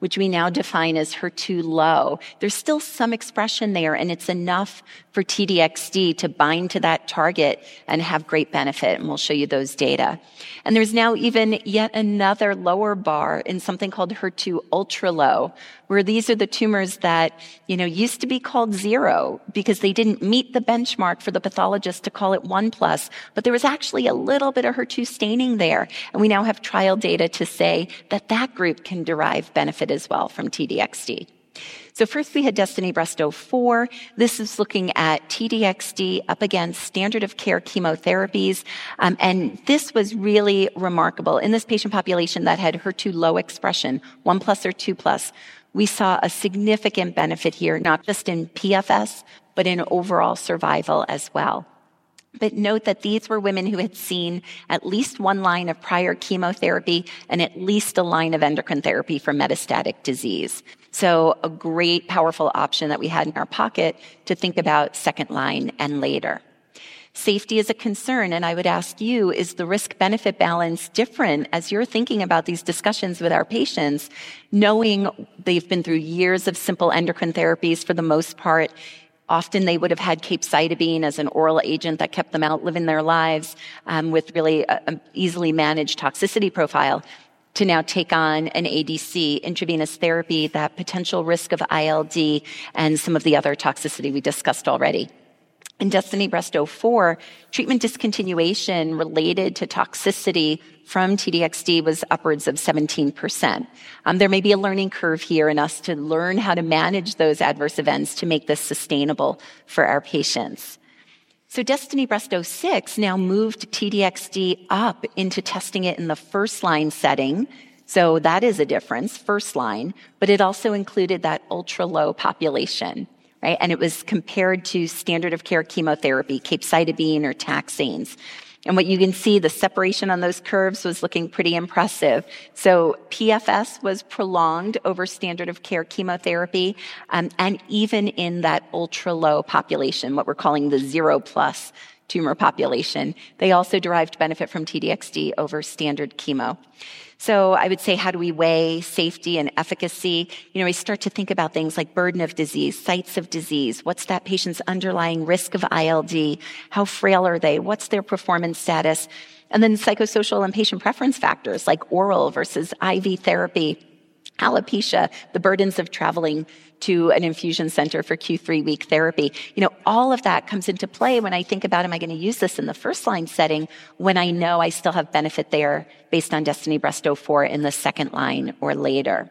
which we now define as H E R two low. There's still some expression there, and it's enough for T D X D to bind to that target and have great benefit, and we'll show you those data. And there's now even yet another lower bar in something called H E R two ultra low, where these are the tumors that, you know, used to be called zero because they didn't meet the benchmark for the pathologist to call it one plus, but there was actually a little bit of H E R two staining there. And we now have trial data to say that that group can derive benefit as well from T D X D. So first we had Destiny Breast oh four. This is looking at T D X D up against standard of care chemotherapies. Um, and this was really remarkable. In this patient population that had H E R two low expression, one plus or two plus, we saw a significant benefit here, not just in P F S, but in overall survival as well. But note that these were women who had seen at least one line of prior chemotherapy and at least a line of endocrine therapy for metastatic disease. So a great, powerful option that we had in our pocket to think about second line and later. Safety is a concern, and I would ask you, is the risk-benefit balance different as you're thinking about these discussions with our patients, knowing they've been through years of simple endocrine therapies for the most part? Often they would have had capecitabine as an oral agent that kept them out living their lives um, with really an easily managed toxicity profile, to now take on an A D C, intravenous therapy, that potential risk of I L D and some of the other toxicity we discussed already. In Destiny Breast oh four, treatment discontinuation related to toxicity from T D X D was upwards of seventeen percent. Um, there may be a learning curve here in us to learn how to manage those adverse events to make this sustainable for our patients. So Destiny Breast oh six now moved T D X D up into testing it in the first line setting. So that is a difference, first line, but it also included that ultra low population. Right? And it was compared to standard of care chemotherapy, capecitabine or taxanes. And what you can see, the separation on those curves was looking pretty impressive. So P F S was prolonged over standard of care chemotherapy, um, and even in that ultra-low population, what we're calling the zero plus tumor population, they also derived benefit from T D X D over standard chemo. So I would say, how do we weigh safety and efficacy? You know, we start to think about things like burden of disease, sites of disease. What's that patient's underlying risk of I L D? How frail are they? What's their performance status? And then psychosocial and patient preference factors like oral versus I V therapy, alopecia, the burdens of traveling to an infusion center for Q three week therapy. You know, all of that comes into play when I think about, am I going to use this in the first line setting when I know I still have benefit there based on Destiny Breast oh four in the second line or later.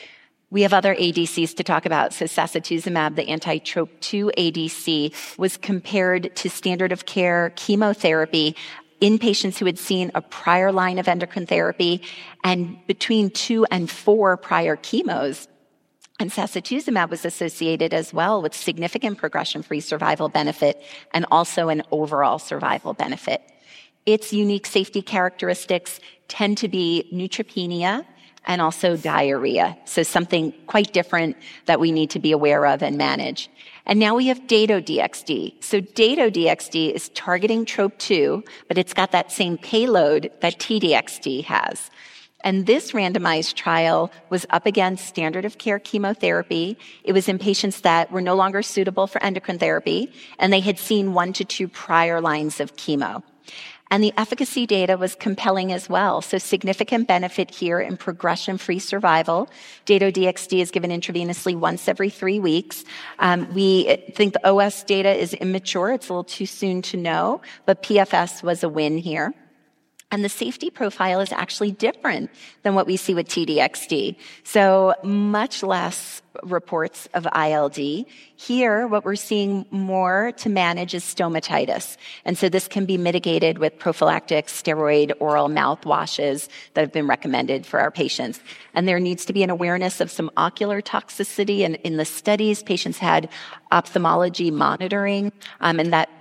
We have other A D Cs to talk about. So sacituzumab, the anti-T R O P two A D C, was compared to standard of care chemotherapy in patients who had seen a prior line of endocrine therapy and between two and four prior chemos. And sacituzumab was associated as well with significant progression-free survival benefit and also an overall survival benefit. Its unique safety characteristics tend to be neutropenia and also diarrhea, so something quite different that we need to be aware of and manage. And now we have Dato-D X D. So Dato-D X D is targeting T R O P two, but it's got that same payload that T D X D has. And this randomized trial was up against standard of care chemotherapy. It was in patients that were no longer suitable for endocrine therapy, and they had seen one to two prior lines of chemo. And the efficacy data was compelling as well. So significant benefit here in progression-free survival. Dato-D X D is given intravenously once every three weeks. Um, we think the O S data is immature. It's a little too soon to know, but P F S was a win here. And the safety profile is actually different than what we see with T D X D. So much less reports of I L D. Here, what we're seeing more to manage is stomatitis. And so this can be mitigated with prophylactic steroid oral mouthwashes that have been recommended for our patients. And there needs to be an awareness of some ocular toxicity. And in the studies, patients had ophthalmology monitoring, um, and that,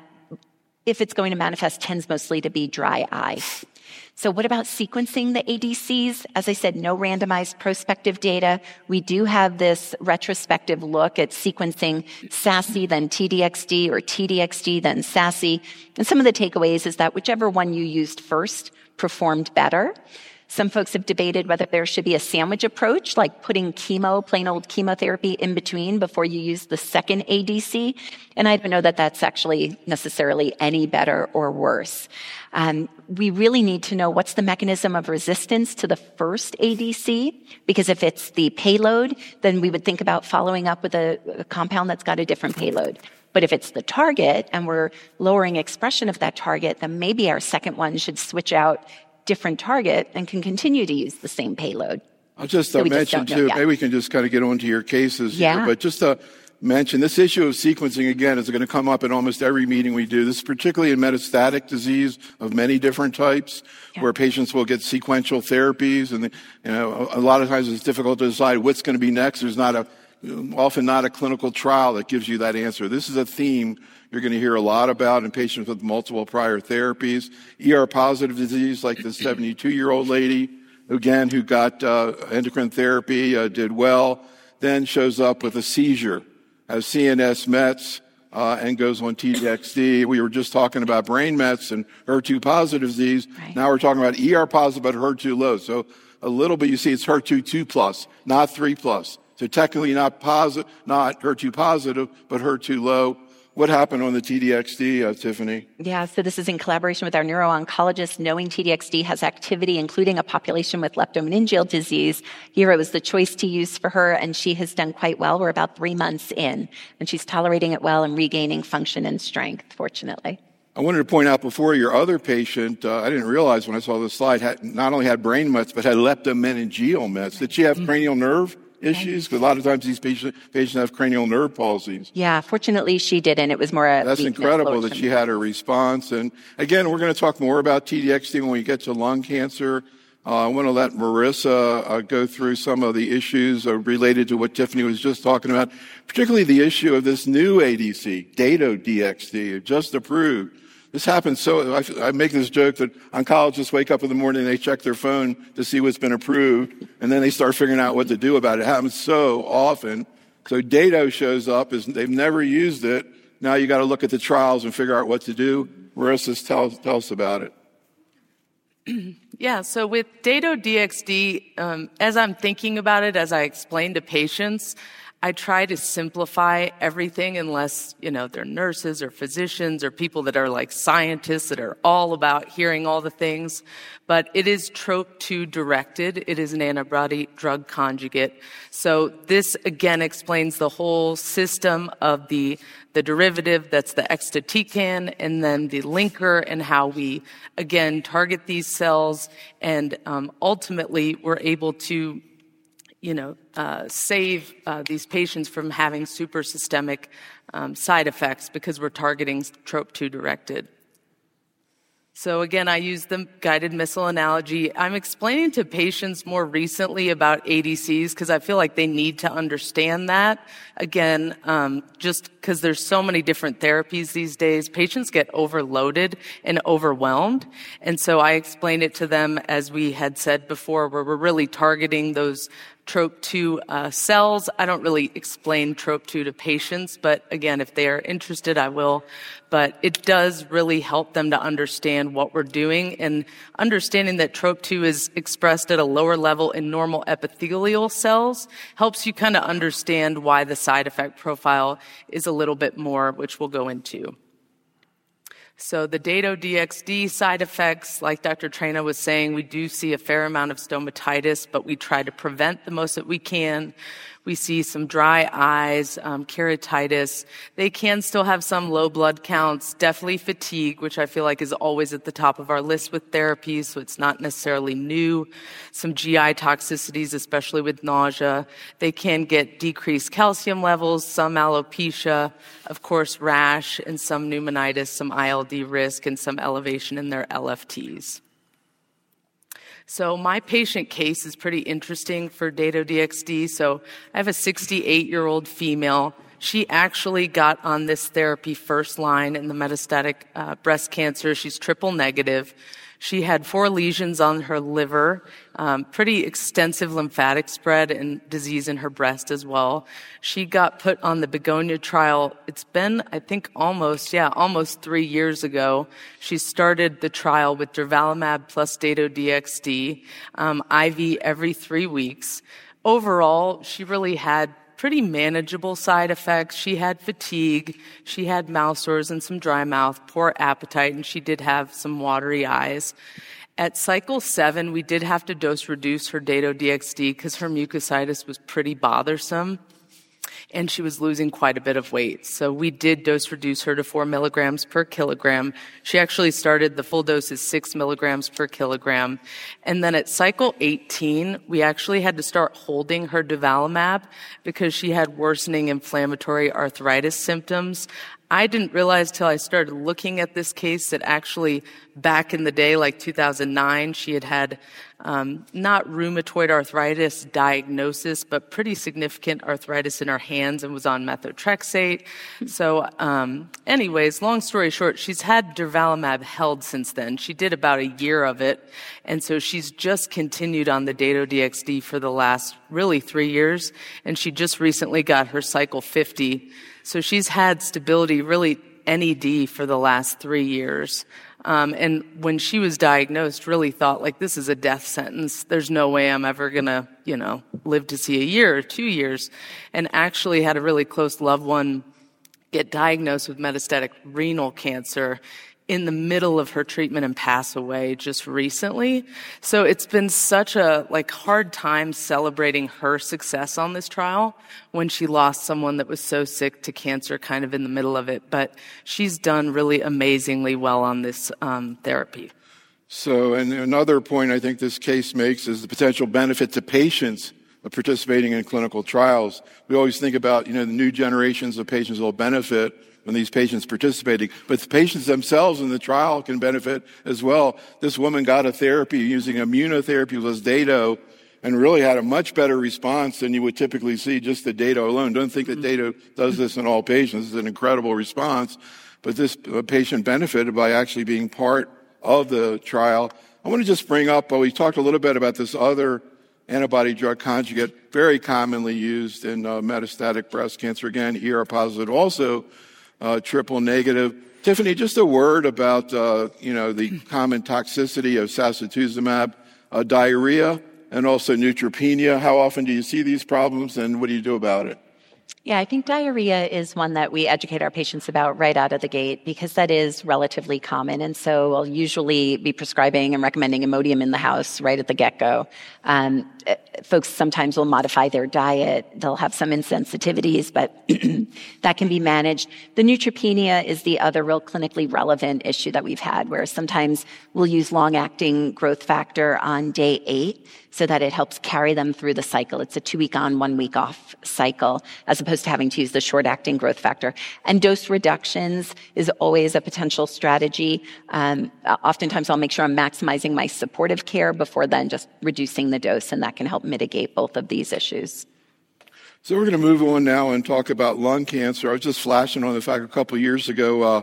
if it's going to manifest, tends mostly to be dry eye. So what about sequencing the A D Cs? As I said, no randomized prospective data. We do have this retrospective look at sequencing S A S I, then T D X D, or T D X D, then S A S I. And some of the takeaways is that whichever one you used first performed better. Some folks have debated whether there should be a sandwich approach, like putting chemo, plain old chemotherapy in between before you use the second A D C. And I don't know that that's actually necessarily any better or worse. Um, we really need to know what's the mechanism of resistance to the first A D C, because if it's the payload, then we would think about following up with a, a compound that's got a different payload. But if it's the target and we're lowering expression of that target, then maybe our second one should switch out different target and can continue to use the same payload. I'll just so uh, mention, just too, maybe we can just kind of get on to your cases yeah. here, but just to mention, this issue of sequencing, again, is going to come up in almost every meeting we do. This is particularly in metastatic disease of many different types, yeah. where patients will get sequential therapies, and you know, a lot of times it's difficult to decide what's going to be next. There's not a, often not a clinical trial that gives you that answer. This is a theme you're going to hear a lot about in patients with multiple prior therapies. E R-positive disease, like the seventy-two-year-old lady, again, who got uh, endocrine therapy, uh, did well, then shows up with a seizure, has C N S mets, uh, and goes on T D X D. We were just talking about brain mets and H E R two-positive disease. Right. Now we're talking about E R-positive but H E R two low. So a little bit, you see, it's H E R two two plus, not three plus. So technically not positive, not H E R two positive, but H E R two low. What happened on the T D X D, uh, Tiffany? Yeah, so this is in collaboration with our neuro-oncologist, knowing T D X D has activity, including a population with leptomeningeal disease. Here it was the choice to use for her, and she has done quite well. We're about three months in, and she's tolerating it well and regaining function and strength, fortunately. I wanted to point out before, your other patient, uh, I didn't realize when I saw this slide, had not only had brain mets, but had leptomeningeal mets. Did she have mm-hmm. cranial nerve issues? Because a lot of times these patients, patients have cranial nerve palsies. Yeah, fortunately she didn't. It was more a That's incredible that she had a response. And again, we're going to talk more about T D X D when we get to lung cancer. Uh, I want to let Marissa uh, go through some of the issues uh, related to what Tiffany was just talking about, particularly the issue of this new A D C, Dato-D X D, just approved. This happens so, I, I make this joke that oncologists wake up in the morning and they check their phone to see what's been approved, and then they start figuring out what to do about it. It happens so often. So Dato shows up, is they've never used it. Now you got to look at the trials and figure out what to do. Marissa, tell, tell us about it. Yeah, so with Dato-D X D, um, as I'm thinking about it, as I explain to patients, I try to simplify everything unless, you know, they're nurses or physicians or people that are like scientists that are all about hearing all the things. But it is trope two directed. It is an antibody drug conjugate. So this again explains the whole system of the the derivative, that's the exatecan, and then the linker and how we, again, target these cells. And um, ultimately, we're able to you know, uh, save uh, these patients from having super systemic um, side effects because we're targeting trope two directed. So again, I use the guided missile analogy. I'm explaining to patients more recently about A D Cs because I feel like they need to understand that. Again, um, just because there's so many different therapies these days, patients get overloaded and overwhelmed. And so I explain it to them, as we had said before, where we're really targeting those trope two uh, cells. I don't really explain trope two to patients, but again, if they are interested, I will. But it does really help them to understand what we're doing, and understanding that trope two is expressed at a lower level in normal epithelial cells helps you kind of understand why the side effect profile is a little bit more, which we'll go into. So the Dato-D X D side effects, like Doctor Traina was saying, we do see a fair amount of stomatitis, but we try to prevent the most that we can. We see some dry eyes, um, keratitis. They can still have some low blood counts, definitely fatigue, which I feel like is always at the top of our list with therapies, so it's not necessarily new. Some G I toxicities, especially with nausea. They can get decreased calcium levels, some alopecia, of course rash, and some pneumonitis, some I L D risk, and some elevation in their L F Ts. So my patient case is pretty interesting for Dato-D X D. So I have a sixty-eight-year-old female. She actually got on this therapy first line in the metastatic uh, breast cancer. She's triple negative. She had four lesions on her liver, um, pretty extensive lymphatic spread and disease in her breast as well. She got put on the Begonia trial. It's been, I think, almost, yeah, almost three years ago. She started the trial with durvalumab plus Dato-D X D, um, I V every three weeks. Overall, she really had pretty manageable side effects. She had fatigue, she had mouth sores and some dry mouth, poor appetite, and she did have some watery eyes. At cycle seven, we did have to dose reduce her Dato-D X D because her mucositis was pretty bothersome, and she was losing quite a bit of weight. So we did dose reduce her to four milligrams per kilogram. She actually started, the full dose is six milligrams per kilogram. And then at cycle eighteen, we actually had to start holding her durvalumab because she had worsening inflammatory arthritis symptoms. I didn't realize till I started looking at this case that actually back in the day, like two thousand nine, she had had um, not rheumatoid arthritis diagnosis, but pretty significant arthritis in her hands and was on methotrexate. So um, anyways, long story short, she's had durvalumab held since then. She did about a year of it, and so she's just continued on the Dato-D X D for the last really three years, and she just recently got her cycle fifty. So she's had stability, really N E D, for the last three years. Um, and when she was diagnosed, really thought, like, this is a death sentence. There's no way I'm ever going to, you know, live to see a year or two years. And actually had a really close loved one get diagnosed with metastatic renal cancer in the middle of her treatment and pass away just recently. So it's been such a like hard time celebrating her success on this trial when she lost someone that was so sick to cancer kind of in the middle of it. But she's done really amazingly well on this um, therapy. So, and another point I think this case makes is the potential benefit to patients of participating in clinical trials. We always think about, you know, the new generations of patients will benefit when these patients participating, but the patients themselves in the trial can benefit as well. This woman got a therapy using immunotherapy plus Dato and really had a much better response than you would typically see just the Dato alone. Don't think that Dato does this in all patients. It's an incredible response, but this patient benefited by actually being part of the trial. I want to just bring up, well, we talked a little bit about this other antibody drug conjugate, very commonly used in uh, metastatic breast cancer, again, E R positive, also Uh, triple negative. Tiffany, just a word about, uh, you know, the common toxicity of sacituzumab, uh, diarrhea, and also neutropenia. How often do you see these problems, and what do you do about it? Yeah, I think diarrhea is one that we educate our patients about right out of the gate because that is relatively common. And so I'll usually be prescribing and recommending Imodium in the house right at the get-go. Um, folks sometimes will modify their diet. They'll have some insensitivities, but that can be managed. The neutropenia is the other real clinically relevant issue that we've had, where sometimes we'll use long-acting growth factor on day eight so that it helps carry them through the cycle. It's a two-week on, one-week-off cycle, as opposed to having to use the short-acting growth factor. And dose reductions is always a potential strategy. Um, oftentimes I'll make sure I'm maximizing my supportive care before then just reducing the dose, and that can help mitigate both of these issues. So we're going to move on now and talk about lung cancer. I was just flashing on the fact a couple of years ago, uh,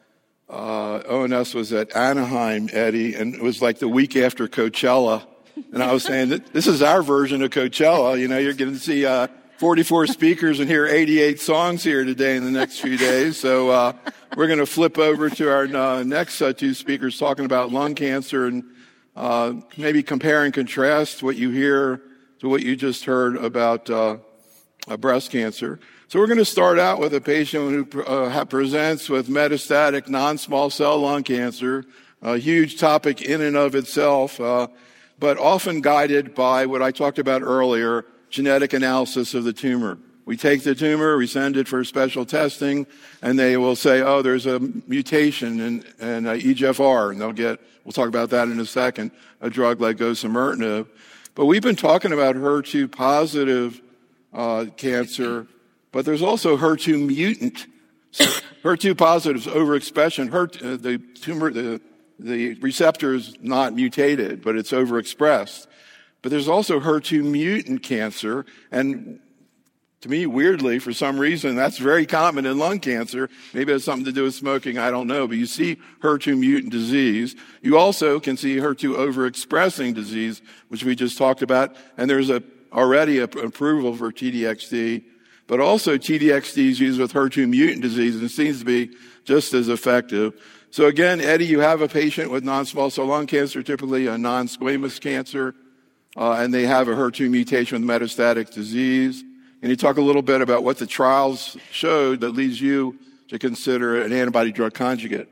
uh, O N S was at Anaheim, Eddie, and it was like the week after Coachella. And I was saying that this is our version of Coachella. You know, you're going to see uh, forty-four speakers and hear eighty-eight songs here today in the next few days. So uh, we're going to flip over to our uh, next uh, two speakers talking about lung cancer and uh, maybe compare and contrast what you hear to what you just heard about uh, uh, breast cancer. So we're going to start out with a patient who uh, presents with metastatic non-small cell lung cancer, a huge topic in and of itself, uh, but often guided by what I talked about earlier, genetic analysis of the tumor. We take the tumor, we send it for special testing, and they will say, oh, there's a mutation in, in uh, E G F R, and they'll get, we'll talk about that in a second, a drug like osimertinib. But we've been talking about H E R two positive uh, cancer, but there's also H E R two mutant. So H E R two positive is overexpression. H E R two, uh, the tumor, the The receptor is not mutated, but it's overexpressed. But there's also H E R two mutant cancer. And To me, weirdly, for some reason, that's very common in lung cancer. Maybe it has something to do with smoking, I don't know. But you see H E R two mutant disease. You also can see H E R two overexpressing disease, which we just talked about. And there's a, already an approval for T D X D. But also T D X D is used with H E R two mutant disease and seems to be just as effective. So again, Eddie, you have a patient with non-small cell lung cancer, typically a non-squamous cancer, uh, and they have a H E R two mutation with metastatic disease. Can you talk a little bit about what the trials showed that leads you to consider an antibody-drug conjugate?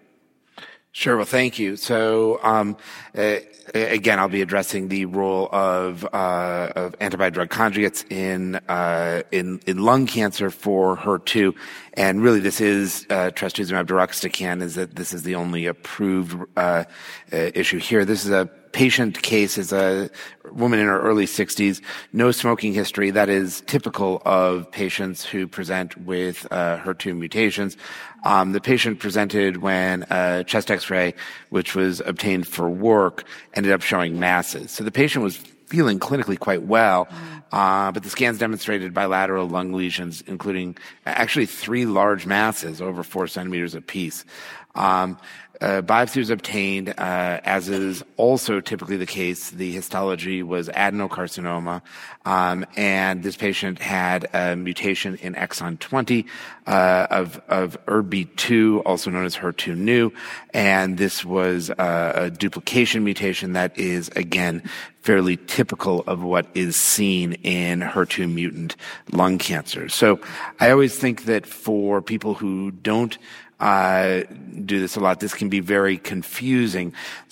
Sure. Well, thank you. So, um, uh, again, I'll be addressing the role of, uh, of antibody-drug conjugates in, uh, in, in lung cancer for H E R two. And really, this is, uh, trastuzumab deruxtecan is that this is the only approved, uh, uh issue here. This is a patient case, is a woman in her early sixties, no smoking history. That is typical of patients who present with uh, H E R two mutations. Um, the patient presented when a chest X-ray, which was obtained for work, ended up showing masses. So the patient was feeling clinically quite well, uh, but the scans demonstrated bilateral lung lesions, including actually three large masses over four centimeters apiece. Um, Uh, biopsy was obtained, uh, as is also typically the case. The histology was adenocarcinoma, um, and this patient had a mutation in exon twenty uh, of, of E R B two, also known as H E R two neu, and this was uh, a duplication mutation that is, again, fairly typical of what is seen in H E R two mutant lung cancer. So I always think that for people who don't Uh, do this a lot, this can be very confusing.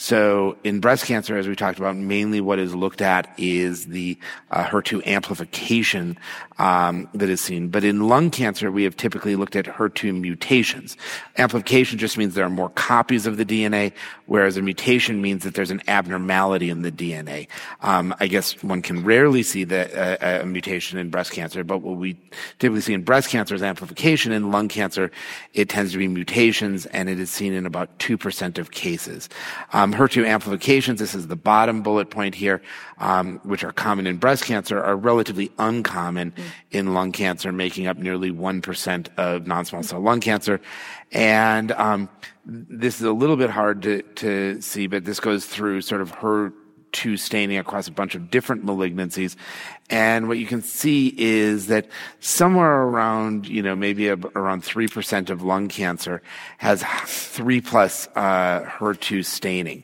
So in breast cancer, as we talked about, mainly what is looked at is the uh, H E R two amplification um, that is seen. But in lung cancer, we have typically looked at H E R two mutations. Amplification just means there are more copies of the D N A, whereas a mutation means that there's an abnormality in the D N A. Um, I guess one can rarely see the, uh, a mutation in breast cancer, but what we typically see in breast cancer is amplification. In lung cancer, it tends to be mutations, and it is seen in about two percent of cases. Um, H E R two amplifications, this is the bottom bullet point here, um, which are common in breast cancer, are relatively uncommon mm. in lung cancer, making up nearly one percent of non-small cell lung cancer. And um, this is a little bit hard to, to see, but this goes through sort of H E R two staining across a bunch of different malignancies. And what you can see is that somewhere around, you know, maybe a, around three percent of lung cancer has three plus uh, H E R two staining.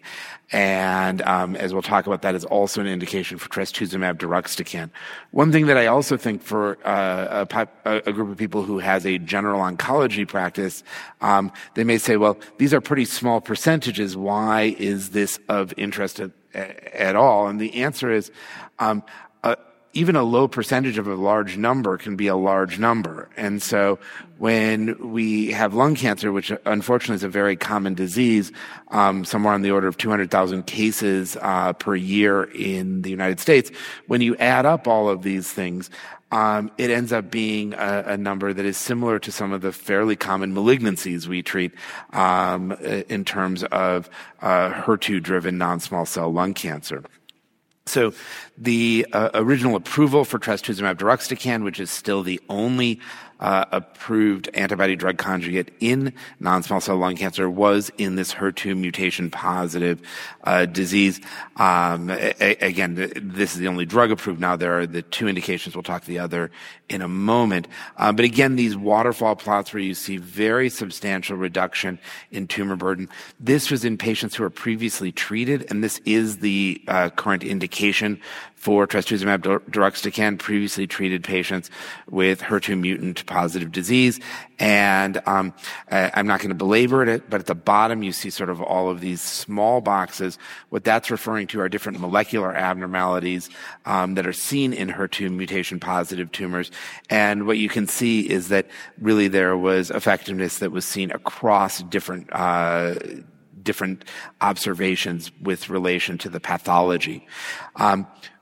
And um, as we'll talk about, that is also an indication for trastuzumab deruxtecan. One thing that I also think for uh, a, a group of people who has a general oncology practice, um, they may say, well, these are pretty small percentages. Why is this of interest at, at all? And the answer is, um, uh, even a low percentage of a large number can be a large number. And so when we have lung cancer, which unfortunately is a very common disease, um, somewhere on the order of two hundred thousand cases uh, per year in the United States, when you add up all of these things, um, it ends up being a, a number that is similar to some of the fairly common malignancies we treat um, in terms of uh, H E R two-driven non-small cell lung cancer. So the uh, original approval for trastuzumab deruxtecan, which is still the only uh, approved antibody-drug conjugate in non-small cell lung cancer, was in this H E R two mutation-positive uh, disease. Um, a- again, this is the only drug approved now. There are the two indications. We'll talk the other in a moment. Uh, but again, these waterfall plots where you see very substantial reduction in tumor burden. This was in patients who were previously treated, and this is the uh, current indication for trastuzumab deruxtecan, previously treated patients with H E R two mutant positive disease. And um, I'm not going to belabor it, but at the bottom you see sort of all of these small boxes. What that's referring to are different molecular abnormalities um, that are seen in H E R two mutation positive tumors. And what you can see is that really there was effectiveness that was seen across different uh different observations with relation to the pathology. Um,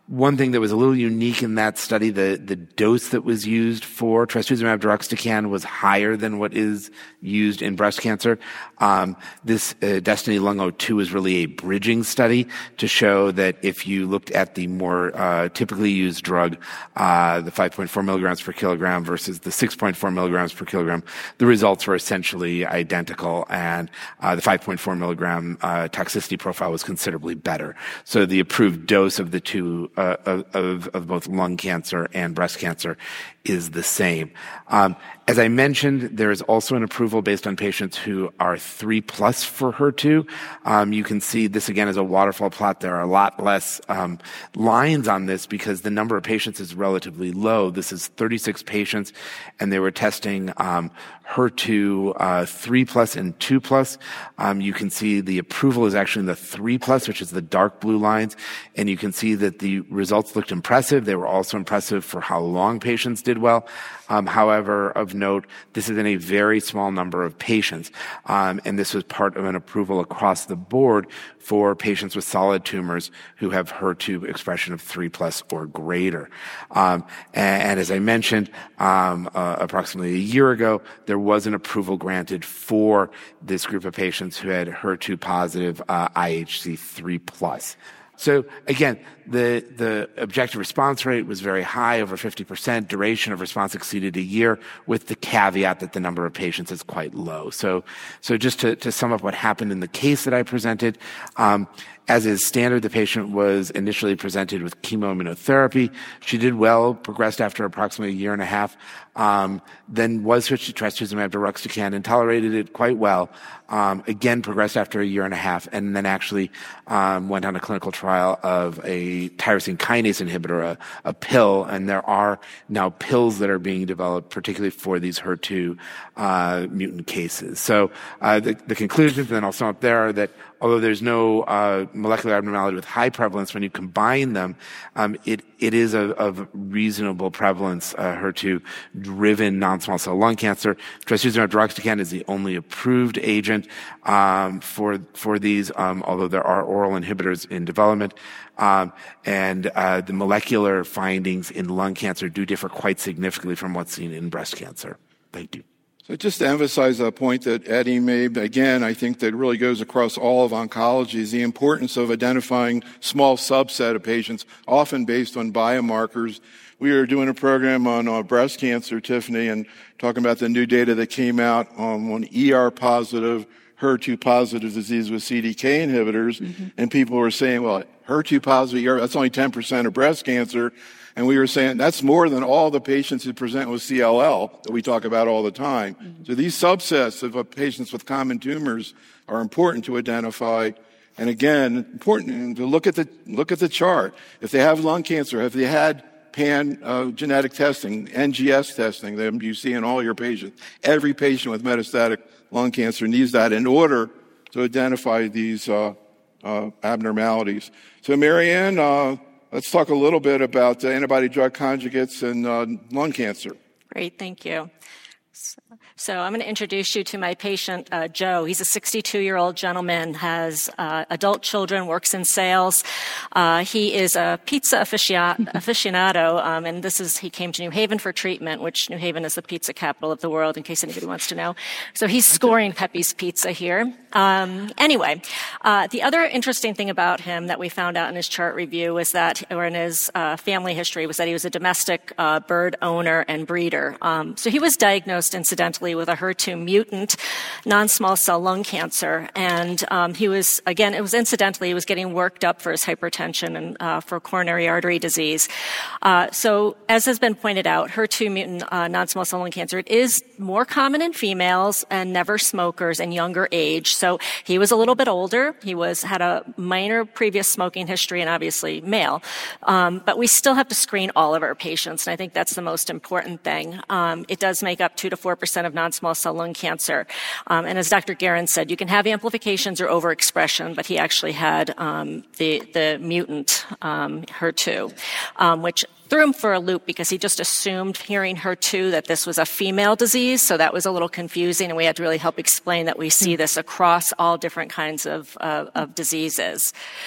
One thing that was a little unique in that study, the, the dose that was used for trastuzumab deruxtecan was higher than what is used in breast cancer. Um, this uh, Destiny Lung oh two is really a bridging study to show that if you looked at the more uh, typically used drug, uh, the five point four milligrams per kilogram versus the six point four milligrams per kilogram, the results were essentially identical, and uh, the five point four milligram uh, toxicity profile was considerably better. So the approved dose of the two Uh, of, of both lung cancer and breast cancer is the same. Um, as I mentioned, there is also an approval based on patients who are three plus for H E R two. Um, you can see this again as a waterfall plot. There are a lot less um, lines on this because the number of patients is relatively low. This is thirty-six patients, and they were testing um, H E R two uh, three plus and two plus. Um, you can see the approval is actually in the three plus, which is the dark blue lines, and you can see that the results looked impressive. They were also impressive for how long patients did well. Um, however, of note, this is in a very small number of patients, um, and this was part of an approval across the board for patients with solid tumors who have H E R two expression of three plus or greater. Um, and, and as I mentioned, um, uh, approximately a year ago, there was an approval granted for this group of patients who had H E R two positive uh, I H C three plus. So again, the, the objective response rate was very high, over fifty percent. Duration of response exceeded a year, with the caveat that the number of patients is quite low. So, so just to, to sum up what happened in the case that I presented, um, as is standard, the patient was initially presented with chemoimmunotherapy. She did well, progressed after approximately a year and a half, um, then was switched to trastuzumab deruxtecan and tolerated it quite well. Um, again, progressed after a year and a half, and then actually um, went on a clinical trial of a tyrosine kinase inhibitor, a, a pill, and there are now pills that are being developed, particularly for these H E R two uh, mutant cases. So uh, the, the conclusions, and then I'll sum up there, are that although there's no uh, molecular abnormality with high prevalence, when you combine them, um, it, it is of, of reasonable prevalence, uh, H E R two-driven non-small cell lung cancer. Trastuzumab deruxtecan is the only approved agent um, for for these, um, although there are oral inhibitors in development. Um, and uh, the molecular findings in lung cancer do differ quite significantly from what's seen in breast cancer. Thank you. So just to emphasize a point that Eddie made, again, I think that really goes across all of oncology, is the importance of identifying small subset of patients, often based on biomarkers. We are doing a program on uh, breast cancer, Tiffany, and talking about the new data that came out on, on E R-positive, H E R two-positive disease with C D K inhibitors, mm-hmm. and people were saying, well, H E R two-positive, E R, that's only ten percent of breast cancer. And we were saying that's more than all the patients who present with C L L that we talk about all the time. Mm-hmm. So these subsets of uh, patients with common tumors are important to identify. And again, important to look at the look at the chart. If they have lung cancer, if they had pan uh, genetic testing, N G S testing that you see in all your patients, every patient with metastatic lung cancer needs that in order to identify these uh, uh, abnormalities. So, Marianne, uh, let's talk a little bit about uh, antibody-drug conjugates and uh, lung cancer. Great, thank you. So, so I'm going to introduce you to my patient, uh, Joe. He's a sixty-two-year-old gentleman, has uh, adult children, works in sales. Uh, he is a pizza aficionado, aficionado um, and this is he came to New Haven for treatment, which New Haven is the pizza capital of the world, in case anybody wants to know. So he's scoring Pepe's Pizza here. Um, anyway, uh, the other interesting thing about him that we found out in his chart review was that, or in his uh, family history, was that he was a domestic uh, bird owner and breeder. Um, so he was diagnosed, incidentally, with a H E R two mutant non-small cell lung cancer, and um, he was, again, it was incidentally, he was getting worked up for his hypertension and uh, for coronary artery disease. Uh, so, as has been pointed out, H E R two mutant uh, non-small cell lung cancer, it is more common in females and never smokers and younger age. So he was a little bit older. He was had a minor previous smoking history and obviously male. Um, but we still have to screen all of our patients, and I think that's the most important thing. Um, it does make up two to four percent of non-small cell lung cancer. Um, and as Doctor Guerin said, you can have amplifications or overexpression, but he actually had um, the, the mutant um, H E R two, um, which threw him for a loop because he just assumed, hearing H E R two, that this was a female disease, so that was a little confusing, and we had to really help explain that we see this across all different kinds of, uh, of diseases.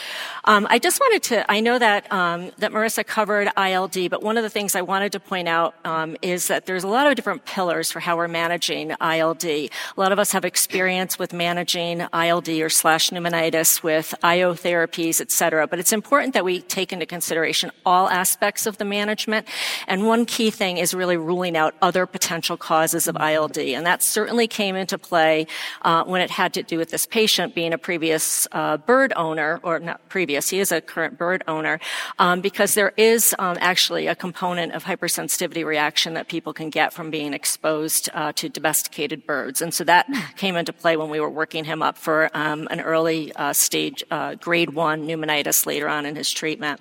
Um, I just wanted to, I know that, um, that Marissa covered I L D, but one of the things I wanted to point out, um, is that there's a lot of different pillars for how we're managing I L D. A lot of us have experience with managing I L D or slash pneumonitis with I O therapies, et cetera, but it's important that we take into consideration all aspects of the management. And one key thing is really ruling out other potential causes of I L D. And that certainly came into play, uh, when it had to do with this patient being a previous, uh, bird owner, or not previous, he is a current bird owner, um, because there is um, actually a component of hypersensitivity reaction that people can get from being exposed uh, to domesticated birds. And so that came into play when we were working him up for um, an early uh, stage uh, grade one pneumonitis later on in his treatment.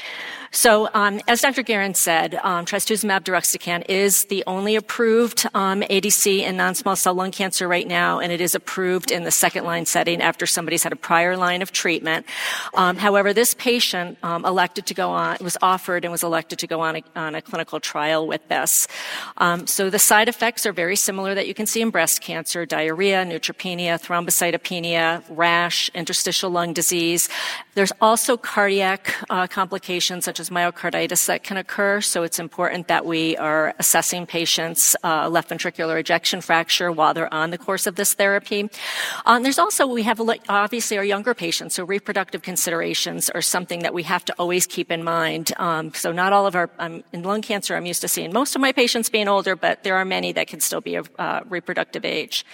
So, um, as Doctor Guerin said, um, trastuzumab deruxtecan is the only approved um, A D C in non-small cell lung cancer right now, and it is approved in the second-line setting after somebody's had a prior line of treatment. Um, however, this patient um, elected to go on, was offered and was elected to go on a, on a clinical trial with this. Um, so the side effects are very similar that you can see in breast cancer: diarrhea, neutropenia, thrombocytopenia, rash, interstitial lung disease. There's also cardiac uh, complications such as myocarditis that can occur, so it's important that we are assessing patients' uh, left ventricular ejection fracture while they're on the course of this therapy. Um, there's also, we have obviously our younger patients, so reproductive considerations are something that we have to always keep in mind. Um, so not all of our, um, in lung cancer, I'm used to seeing most of my patients being older, but there are many that can still be of uh, reproductive age.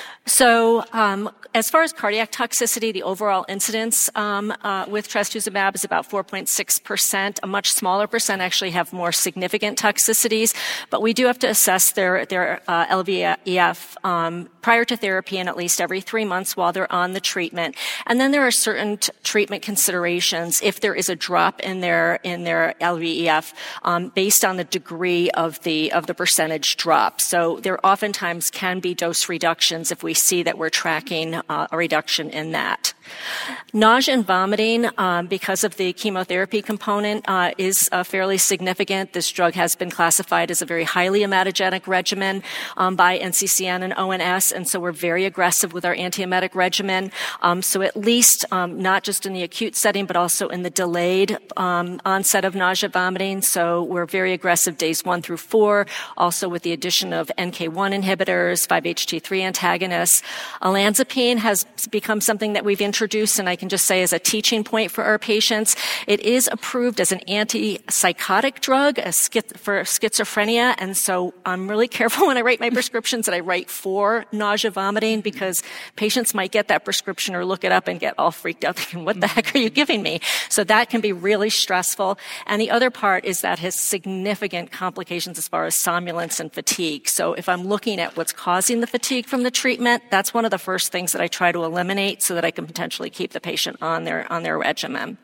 So, um, as far as cardiac toxicity, the overall incidence um, uh, with trastuzumab is about four point six percent. A much smaller percent actually have more significant toxicities, but we do have to assess their their uh, L V E F um, prior to therapy and at least every three months while they're on the treatment. And then there are certain t- treatment considerations if there is a drop in their in their L V E F um, based on the degree of the of the percentage drop. So there oftentimes can be dose reductions if we see that we're tracking uh, a reduction in that. Nausea and vomiting, um, because of the chemotherapy component, uh, is uh, fairly significant. This drug has been classified as a very highly emetogenic regimen um, by N C C N and O N S, and so we're very aggressive with our antiemetic regimen. Um, so at least um, not just in the acute setting, but also in the delayed um, onset of nausea, vomiting. So we're very aggressive days one through four, also with the addition of N K one inhibitors, five H T three antagonists. Olanzapine has become something that we've introduced, and I can just say as a teaching point for our patients, it is approved as an antipsychotic drug as schiz- for schizophrenia, and so I'm really careful when I write my prescriptions that I write for nausea, vomiting, because patients might get that prescription or look it up and get all freaked out thinking, what the heck are you giving me? So that can be really stressful. And the other part is that has significant complications as far as somnolence and fatigue. So if I'm looking at what's causing the fatigue from the treatment, that's one of the first things that I try to eliminate so that I can potentially keep the patient on their on their regimen.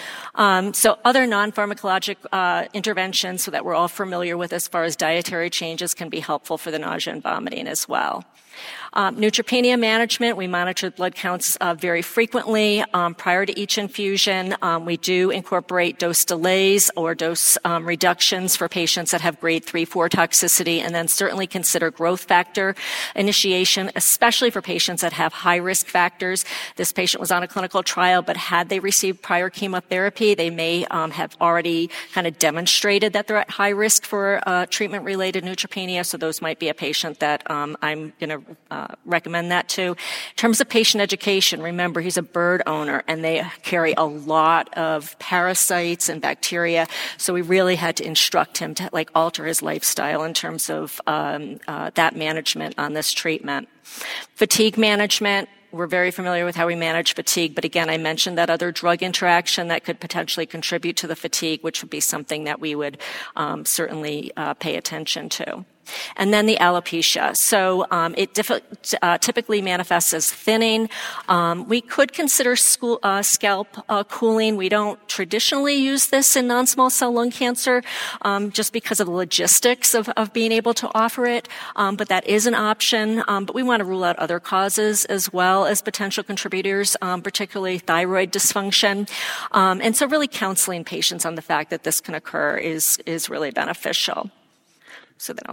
Um, so other non-pharmacologic uh, interventions so that we're all familiar with as far as dietary changes can be helpful for the nausea and vomiting as well. Um, neutropenia management, we monitor blood counts uh, very frequently um, prior to each infusion. Um, we do incorporate dose delays or dose um, reductions for patients that have grade three, four toxicity, and then certainly consider growth factor initiation, especially for patients that have high risk factors. This patient was on a clinical trial, but had they received prior chemotherapy, they may um, have already kind of demonstrated that they're at high risk for uh, treatment-related neutropenia, so those might be a patient that um, I'm going to uh, recommend that to. In terms of patient education, remember he's a bird owner and they carry a lot of parasites and bacteria, so we really had to instruct him to like alter his lifestyle in terms of um, uh, that management on this treatment. Fatigue management. We're very familiar with how we manage fatigue, but again, I mentioned that other drug interaction that could potentially contribute to the fatigue, which would be something that we would um, certainly uh, pay attention to. And then the alopecia. So um, it diff- uh, typically manifests as thinning. Um, we could consider school, uh, scalp uh, cooling. We don't traditionally use this in non-small cell lung cancer um, just because of the logistics of, of being able to offer it, um, but that is an option. Um, but we want to rule out other causes as well as potential contributors, um, particularly thyroid dysfunction. Um, and so really counseling patients on the fact that this can occur is, is really beneficial. So then I'll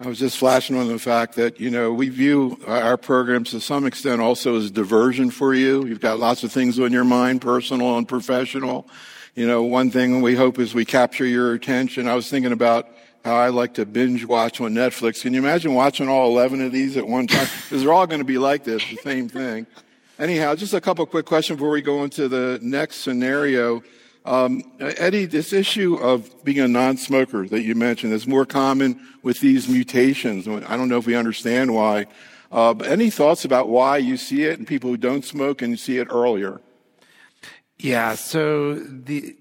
I was just flashing on the fact that, you know, we view our programs to some extent also as diversion for you. You've got lots of things on your mind, personal and professional. You know, one thing we hope is we capture your attention. I was thinking about how I like to binge watch on Netflix. Can you imagine watching all eleven of these at one time? Because they're all going to be like this, the same thing. Anyhow, just a couple of quick questions before we go into the next scenario. Um, Eddie, this issue of being a non-smoker that you mentioned is more common with these mutations. I don't know if we understand why. Uh, but any thoughts about why you see it in people who don't smoke and you see it earlier? Yeah, so the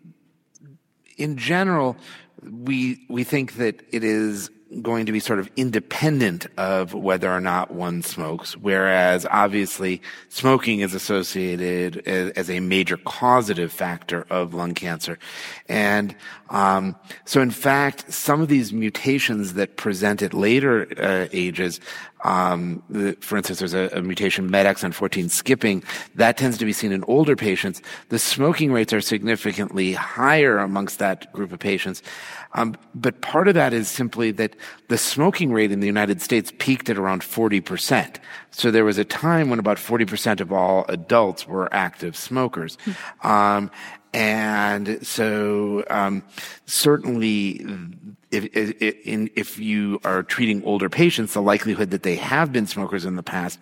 in general, we we think that it is going to be sort of independent of whether or not one smokes, whereas obviously smoking is associated as, as a major causative factor of lung cancer. And um, so in fact, some of these mutations that present at later uh, ages, um, the, for instance, there's a, a mutation, MET exon fourteen skipping, that tends to be seen in older patients. The smoking rates are significantly higher amongst that group of patients. Um, but part of that is simply that the smoking rate in the United States peaked at around forty percent. So there was a time when about forty percent of all adults were active smokers. Um, and so um, certainly if, if, in, if you are treating older patients, the likelihood that they have been smokers in the past,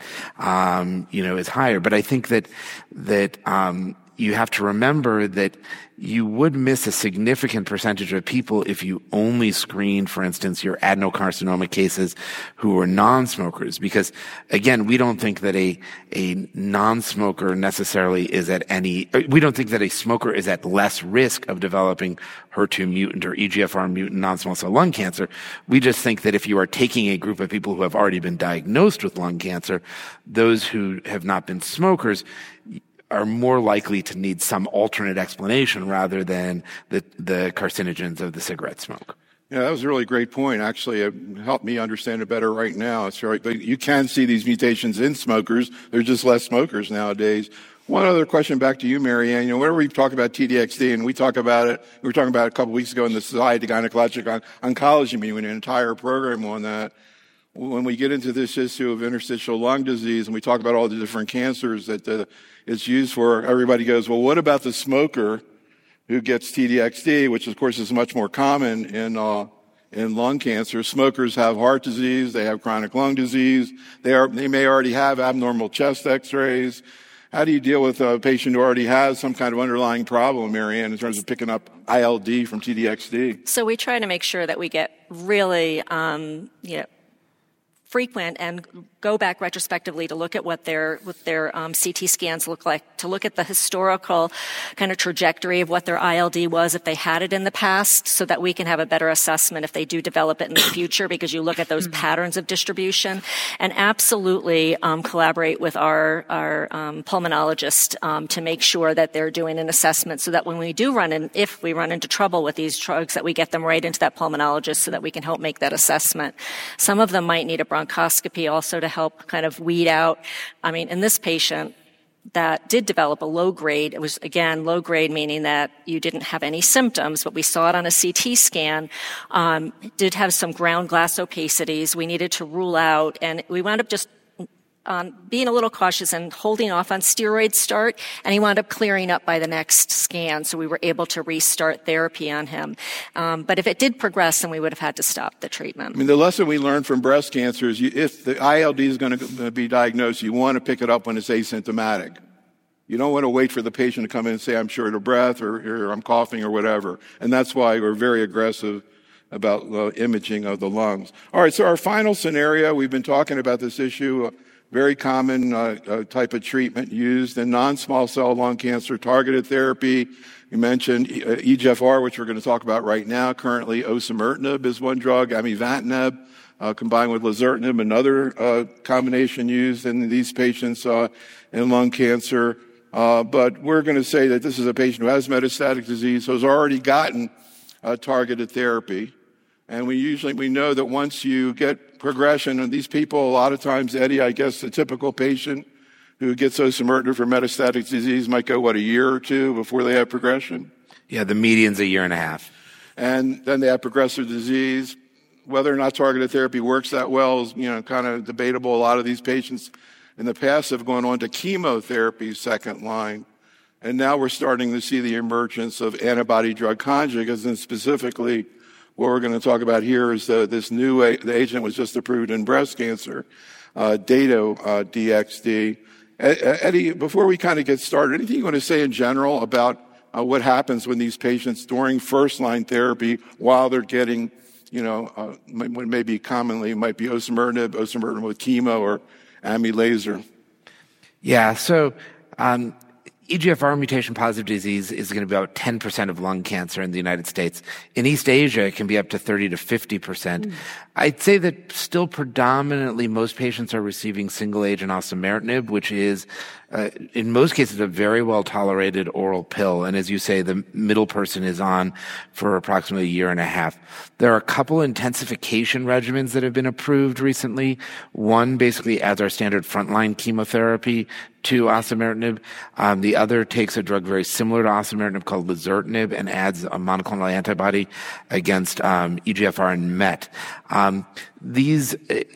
um, you know, is higher. But I think that that um, you have to remember that you would miss a significant percentage of people if you only screened, for instance, your adenocarcinoma cases who were non-smokers. Because, again, we don't think that a a non-smoker necessarily is at any – we don't think that a smoker is at less risk of developing H E R two mutant or E G F R mutant non-small cell lung cancer. We just think that if you are taking a group of people who have already been diagnosed with lung cancer, those who have not been smokers – are more likely to need some alternate explanation rather than the, the carcinogens of the cigarette smoke. Yeah, that was a really great point. Actually, it helped me understand it better right now. It's right, but you can see these mutations in smokers. There's just less smokers nowadays. One other question back to you, Marianne. You know, whenever we talk about T D X D, and we talk about it, we were talking about it a couple weeks ago in the Society of Gynecologic Oncology meeting, we had an entire program on that. When we get into this issue of interstitial lung disease and we talk about all the different cancers that uh, it's used for, everybody goes, well, what about the smoker who gets T D X D, which of course is much more common in uh, in lung cancer? Smokers have heart disease, they have chronic lung disease, they are they may already have abnormal chest X-rays. How do you deal with a patient who already has some kind of underlying problem, Marianne, in terms of picking up I L D from T D X D? So we try to make sure that we get really, um, you know, frequent and go back retrospectively to look at what their what their um, C T scans look like, to look at the historical kind of trajectory of what their I L D was if they had it in the past, so that we can have a better assessment if they do develop it in the future, because you look at those patterns of distribution. And absolutely um, collaborate with our, our um, pulmonologist um, to make sure that they're doing an assessment, so that when we do run in, if we run into trouble with these drugs, that we get them right into that pulmonologist so that we can help make that assessment. Some of them might need a bronchoscopy also to help kind of weed out. I mean, in this patient that did develop a low grade, it was, again, low grade meaning that you didn't have any symptoms, but we saw it on a C T scan, um, did have some ground glass opacities we needed to rule out, and we wound up just Um, being a little cautious and holding off on steroid start, and he wound up clearing up by the next scan, so we were able to restart therapy on him. Um, but if it did progress, then we would have had to stop the treatment. I mean, the lesson we learned from breast cancer is you, if the I L D is going to be diagnosed, you want to pick it up when it's asymptomatic. You don't want to wait for the patient to come in and say, I'm short of breath, or, or I'm coughing, or whatever. And that's why we're very aggressive about uh, imaging of the lungs. All right, so our final scenario, we've been talking about this issue, uh, very common uh, uh, type of treatment used in non-small cell lung cancer, targeted therapy. You mentioned E G F R, which we're going to talk about right now. Currently, osimertinib is one drug, amivantamab, uh, combined with lazertinib, another uh, combination used in these patients uh, in lung cancer. Uh, but we're going to say that this is a patient who has metastatic disease, so has already gotten uh, targeted therapy. And we usually, we know that once you get progression, and these people, a lot of times, Eddie, I guess the typical patient who gets osimertinib for metastatic disease might go, what, a year or two before they have progression? Yeah, the median's a year and a half. And then they have progressive disease. whether or not targeted therapy works that well is, you know, kind of debatable. A lot of these patients in the past have gone on to chemotherapy second line. And now we're starting to see the emergence of antibody-drug conjugates, and specifically what we're going to talk about here is uh, this new a- the agent was just approved in breast cancer, uh, Dato uh, D X D. Eddie, before we kind of get started, anything you want to say in general about uh, what happens when these patients during first-line therapy while they're getting, you know, uh, what maybe commonly might be osimertinib, osimertinib with chemo or Ami laser? Yeah, so um, E G F R mutation positive disease is going to be about ten percent of lung cancer in the United States. In East Asia, it can be up to thirty to fifty percent. Mm. I'd say that still predominantly most patients are receiving single agent osimertinib, which is uh, in most cases a very well tolerated oral pill. And as you say, the middle person is on for approximately a year and a half. There are a couple intensification regimens that have been approved recently. One basically adds our standard frontline chemotherapy to osimertinib. Um, the other takes a drug very similar to osimertinib called lazertinib and adds a monoclonal antibody against um, E G F R and M E T. Um, these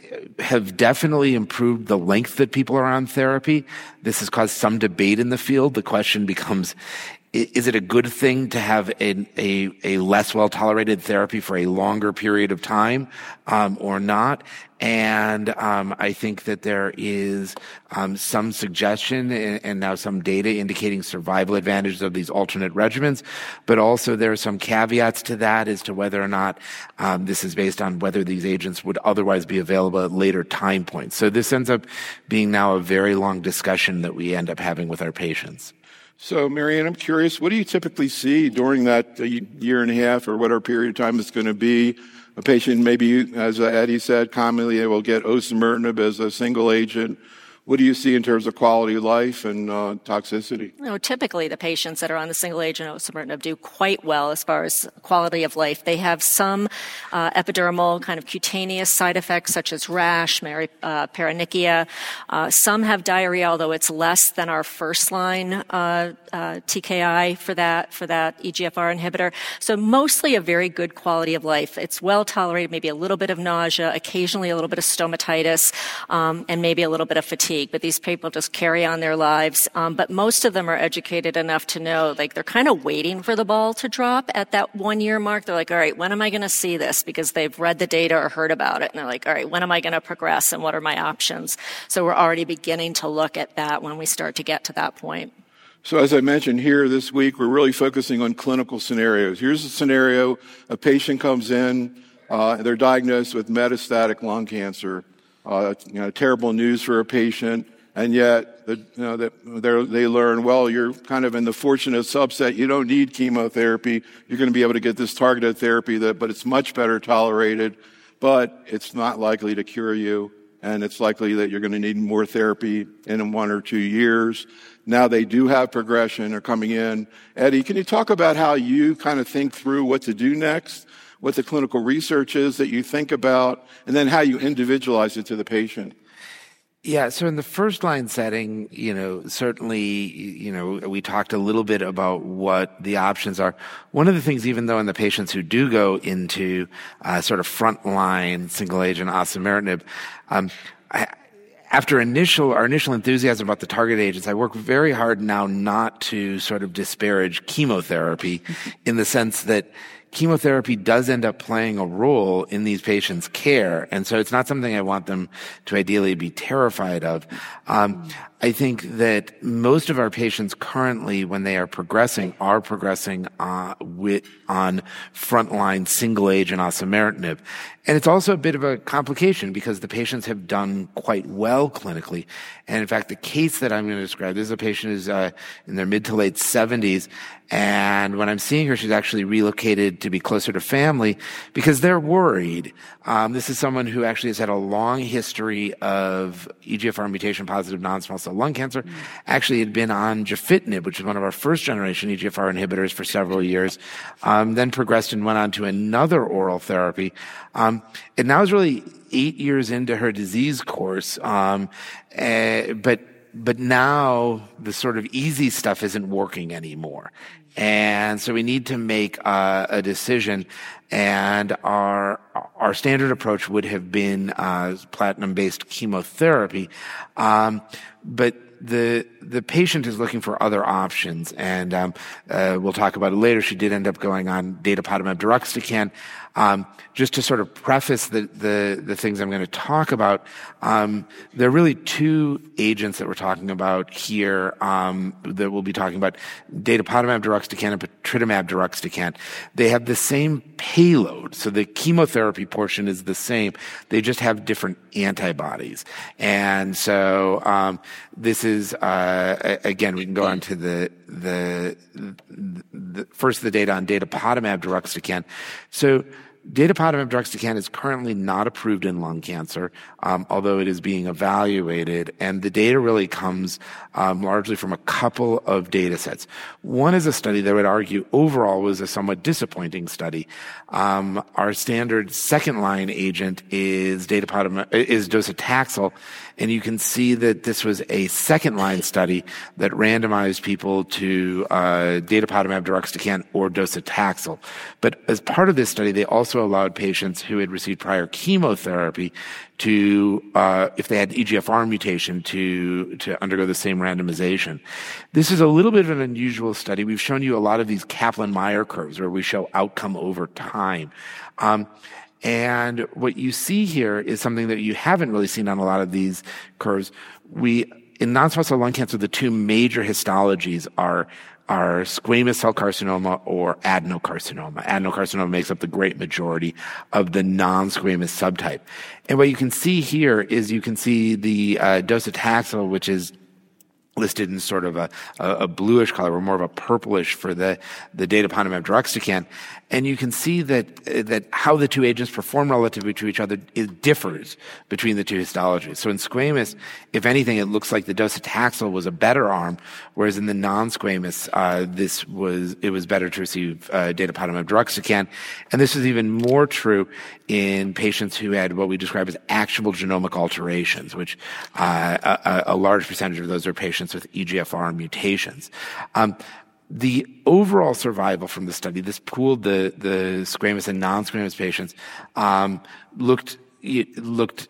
have definitely improved the length that people are on therapy. This has caused some debate in the field. The question becomes, is it a good thing to have a, a, a less well-tolerated therapy for a longer period of time um, or not? And um, I think that there is um, some suggestion and, and now some data indicating survival advantages of these alternate regimens, but also there are some caveats to that as to whether or not um, this is based on whether these agents would otherwise be available at later time points. So this ends up being now a very long discussion that we end up having with our patients. So, Marianne, I'm curious, what do you typically see during that year and a half or whatever period of time it's going to be? A patient, maybe, as Eddie said, commonly they will get osimertinib as a single agent. What do you see in terms of quality of life and uh, toxicity? You know, typically the patients that are on the single agent osimertinib do quite well as far as quality of life. They have some uh, epidermal kind of cutaneous side effects such as rash, mari- uh, paronychia. Uh, some have diarrhea, although it's less than our first line uh, uh, T K I for that for that E G F R inhibitor. So mostly a very good quality of life. It's well tolerated, maybe a little bit of nausea, occasionally a little bit of stomatitis, um, and maybe a little bit of fatigue. But these people just carry on their lives. Um, but most of them are educated enough to know, like, they're kind of waiting for the ball to drop at that one year mark. They're like, all right, when am I going to see this? Because they've read the data or heard about it. And they're like, all right, when am I going to progress and what are my options? So we're already beginning to look at that when we start to get to that point. So as I mentioned here this week, we're really focusing on clinical scenarios. Here's a scenario. A patient comes in, uh, they're diagnosed with metastatic lung cancer. Uh, you know, terrible news for a patient, and yet the, you know, that they learn, well, you're kind of in the fortunate subset. You don't need chemotherapy. You're going to be able to get this targeted therapy, that, but it's much better tolerated, but it's not likely to cure you, and it's likely that you're going to need more therapy in one or two years. Now they do have progression. They're coming in. Eddie, can you talk about how you kind of think through what to do next? What the clinical research is that you think about, and then how you individualize it to the patient? Yeah, so in the first line setting, you know, certainly, you know, we talked a little bit about what the options are. One of the things, even though in the patients who do go into uh, sort of frontline single agent osimertinib, um, I, after initial, our initial enthusiasm about the target agents, I work very hard now not to sort of disparage chemotherapy in the sense that chemotherapy does end up playing a role in these patients' care, and so it's not something I want them to ideally be terrified of. Um, I think that most of our patients currently, when they are progressing, are progressing uh, with, on frontline single-agent osimertinib. And it's also a bit of a complication because the patients have done quite well clinically. And in fact, the case that I'm going to describe, this is a patient who's uh, in their mid to late seventies, and when I'm seeing her, she's actually relocated to be closer to family because they're worried. Um, this is someone who actually has had a long history of E G F R mutation positive non-small cell lung cancer. Mm. Actually had been on gefitinib, which is one of our first generation E G F R inhibitors for several years, um, then progressed and went on to another oral therapy. Um, and now is really eight years into her disease course, um, uh, but But now the sort of easy stuff isn't working anymore. And so we need to make uh, a decision. And our our standard approach would have been uh, platinum-based chemotherapy, um, but the the patient is looking for other options, and um, uh, we'll talk about it later. She did end up going on datopotamab deruxtecan. Um, just to sort of preface the, the, the things I'm going to talk about, um, there are really two agents that we're talking about here um, that we'll be talking about, datopotamab deruxtecan and patritumab deruxtecan. They have the same payload, so the chemotherapy portion is the same. They just have different antibodies. And so um, this is, uh, again, we can go on to the, the, the first the data on datopotamab deruxtecan. So datopotamab deruxtecan is currently not approved in lung cancer, um, although it is being evaluated, and the data really comes um, largely from a couple of data sets. One is a study that I would argue overall was a somewhat disappointing study. Um, our standard second-line agent is datopotamab is docetaxel, and you can see that this was a second-line study that randomized people to uh, datopotamab deruxtecan or docetaxel. But as part of this study, they also allowed patients who had received prior chemotherapy to, uh, if they had E G F R mutation, to to undergo the same randomization. This is a little bit of an unusual study. We've shown you a lot of these Kaplan-Meier curves where we show outcome over time. Um, And what you see here is something that you haven't really seen on a lot of these curves. We, in non-small cell lung cancer, the two major histologies are are squamous cell carcinoma or adenocarcinoma. Adenocarcinoma makes up the great majority of the non-squamous subtype. And what you can see here is you can see the uh, docetaxel, which is listed in sort of a, a bluish color or more of a purplish for the, the datopotamab deruxtecan. And you can see that, that how the two agents perform relative to each other, it differs between the two histologies. So in squamous, if anything, it looks like the docetaxel was a better arm, whereas in the non-squamous, uh, this was, it was better to receive, uh, datopotamab deruxtecan. And this is even more true in patients who had what we describe as actionable genomic alterations, which, uh, a, a large percentage of those are patients with E G F R mutations. Um, the overall survival from the study, this pooled the, the squamous and non-squamous patients, um, looked, it looked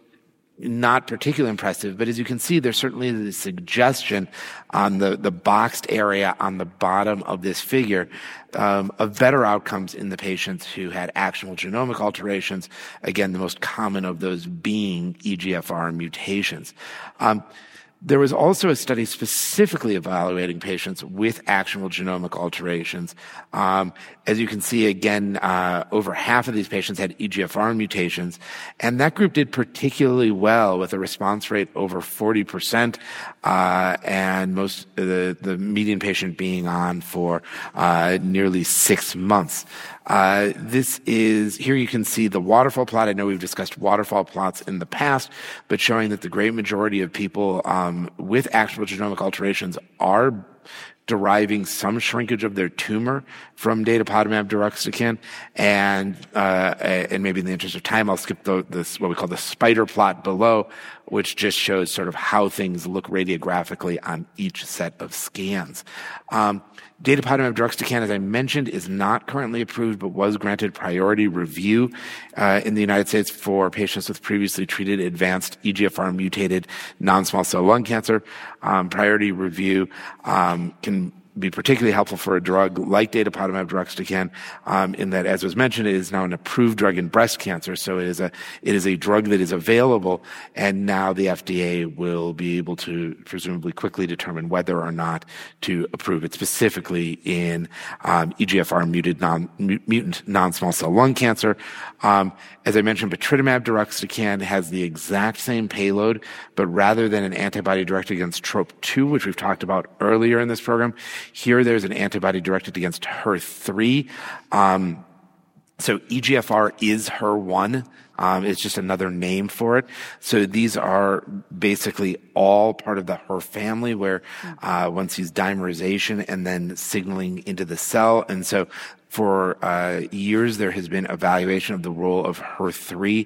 not particularly impressive, but as you can see, there's certainly the suggestion on the, the boxed area on the bottom of this figure um, of better outcomes in the patients who had actionable genomic alterations, again, the most common of those being E G F R mutations. Um, There was also a study specifically evaluating patients with actionable genomic alterations. Um, as you can see, again, uh, over half of these patients had E G F R mutations, and that group did particularly well with a response rate over forty percent, uh, and most the the median patient being on for uh, nearly six months. Uh, this is, here you can see the waterfall plot. I know we've discussed waterfall plots in the past, but showing that the great majority of people um, with actionable genomic alterations are deriving some shrinkage of their tumor from datopotamab deruxtecan. And, uh, and maybe in the interest of time, I'll skip the, this, what we call the spider plot below, which just shows sort of how things look radiographically on each set of scans. Um, Datopotamab deruxtecan, as I mentioned, is not currently approved, but was granted priority review uh, in the United States for patients with previously treated advanced E G F R mutated non-small cell lung cancer. Um, priority review um, can be particularly helpful for a drug like datopotamab deruxtecan, um, in that, as was mentioned, it is now an approved drug in breast cancer. So it is a it is a drug that is available, and now the F D A will be able to presumably quickly determine whether or not to approve it, specifically in um, E G F R muted non, mutant non-small cell lung cancer. Um, as I mentioned, patritumab deruxtecan has the exact same payload, but rather than an antibody directed against T R O P two, which we've talked about earlier in this program, here there's an antibody directed against H E R three. Um, so E G F R is H E R one. Um, it's just another name for it. So these are basically all part of the H E R family, where uh, one sees dimerization and then signaling into the cell. And so for uh, years, there has been evaluation of the role of H E R three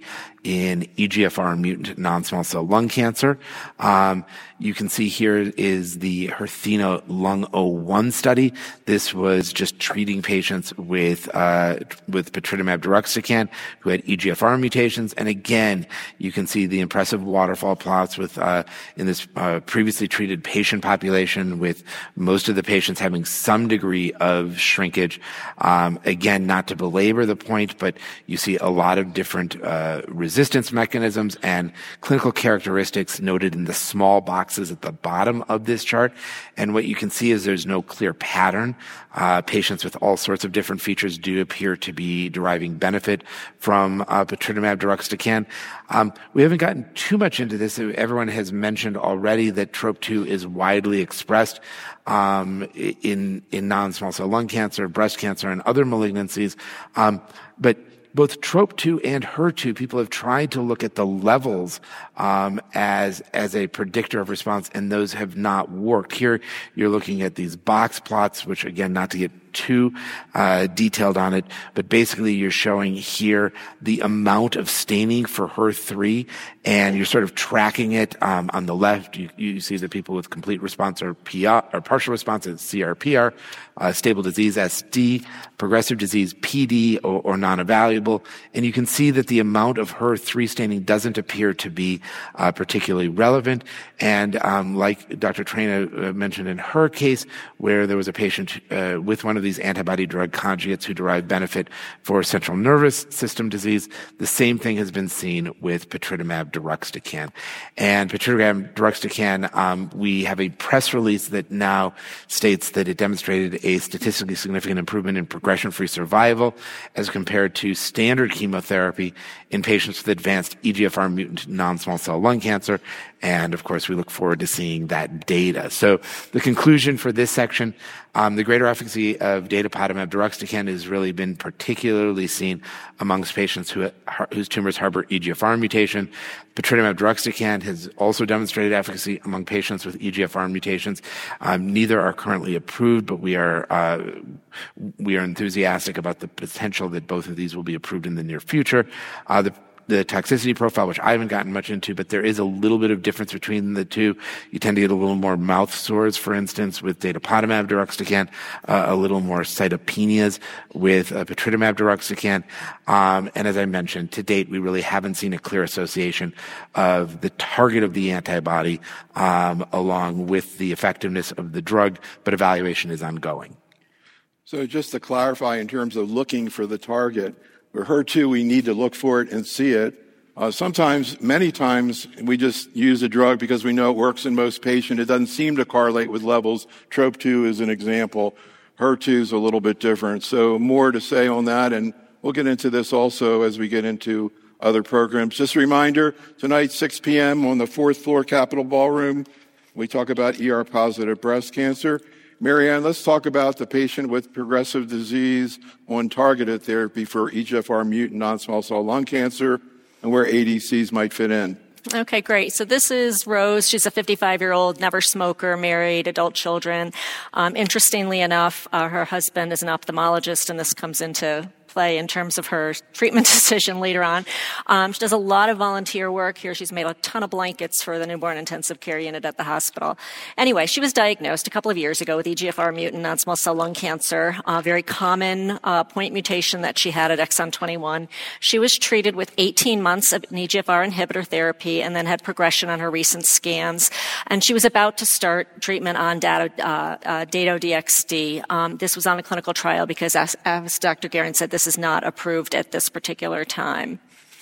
in E G F R mutant non-small cell lung cancer. Um, you can see here is the HERTHENA Lung oh one study. This was just treating patients with uh, with patritumab deruxtecan who had E G F R mutations. And again, you can see the impressive waterfall plots with uh, in this uh, previously treated patient population, with most of the patients having some degree of shrinkage. Um, again, not to belabor the point, but you see a lot of different uh, resistance mechanisms and clinical characteristics noted in the small boxes at the bottom of this chart. And what you can see is there's no clear pattern. Uh, patients with all sorts of different features do appear to be deriving benefit from uh, patritumab deruxtecan. Um, we haven't gotten too much into this. Everyone has mentioned already that T R O P two is widely expressed um, in in non-small cell lung cancer, breast cancer, and other malignancies. Um, but both T R O P two and H E R two, people have tried to look at the levels um, as as a predictor of response, and those have not worked. Here, you're looking at these box plots, which, again, not to get too uh, detailed on it, but basically you're showing here the amount of staining for H E R three, and you're sort of tracking it. Um, on the left, you, you see the people with complete response or P R, or partial response as C R P R, uh, stable disease S D, progressive disease P D, or, or non-evaluable. And you can see that the amount of H E R three staining doesn't appear to be uh, particularly relevant. And um, like Doctor Traina uh, mentioned in her case, where there was a patient uh, with one of these antibody drug conjugates who derived benefit for central nervous system disease, the same thing has been seen with patritumab deruxtecan. And patritumab deruxtecan, um, we have a press release that now states that it demonstrated a statistically significant improvement in progression-free survival as compared to standard chemotherapy in patients with advanced E G F R mutant non-small cell lung cancer. And of course, we look forward to seeing that data. So the conclusion for this section, um, the greater efficacy of datopotamab deruxtecan has really been particularly seen amongst patients who, whose tumors harbor E G F R mutation. Patritumab deruxtecan has also demonstrated efficacy among patients with E G F R mutations. Um, neither are currently approved, but we are uh, we are enthusiastic about the potential that both of these will be approved in the near future. Uh, the The toxicity profile, which I haven't gotten much into, but there is a little bit of difference between the two. You tend to get a little more mouth sores, for instance, with datopotamab deruxtecan, uh, a little more cytopenias with uh, patritumab deruxtecan. Um, and as I mentioned, to date, we really haven't seen a clear association of the target of the antibody um, along with the effectiveness of the drug, but evaluation is ongoing. So just to clarify, in terms of looking for the target, for H E R two, we need to look for it and see it. Uh, sometimes, many times, we just use a drug because we know it works in most patients. It doesn't seem to correlate with levels. T R O P two is an example. H E R two is a little bit different. So more to say on that, and we'll get into this also as we get into other programs. Just a reminder, tonight, six p.m. on the fourth floor Capitol Ballroom, we talk about E R-positive breast cancer. Marianne, let's talk about the patient with progressive disease on targeted therapy for E G F R mutant non-small cell lung cancer and where A D Cs might fit in. Okay, great. So this is Rose. She's a fifty-five-year-old, never smoker, married, adult children. Um, interestingly enough, uh, her husband is an ophthalmologist, and this comes into play in terms of her treatment decision later on. Um, she does a lot of volunteer work here. She's made a ton of blankets for the newborn intensive care unit at the hospital. Anyway, she was diagnosed a couple of years ago with E G F R mutant non-small cell lung cancer, a very common uh, point mutation that she had at exon twenty-one. She was treated with eighteen months of an E G F R inhibitor therapy and then had progression on her recent scans. And she was about to start treatment on Dato, uh, uh, Dato-D X D. Um, this was on a clinical trial because, as, as Doctor Guerin said, this is not approved at this particular time.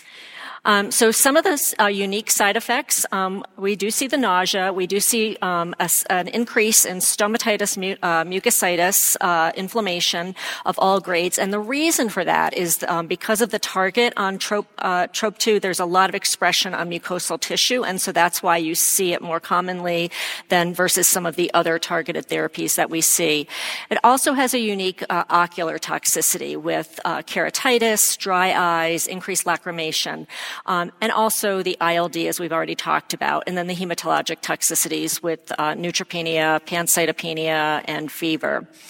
Um, so some of the uh, unique side effects, um, we do see the nausea. We do see um, a, an increase in stomatitis, mu- uh, mucositis, uh, inflammation of all grades. And the reason for that is um, because of the target on T R O P, uh, T R O P two, there's a lot of expression on mucosal tissue. And so that's why you see it more commonly than versus some of the other targeted therapies that we see. It also has a unique uh, ocular toxicity with uh, keratitis, dry eyes, increased lacrimation. Um, and also the I L D, as we've already talked about, and then the hematologic toxicities with uh, neutropenia, pancytopenia, and fever.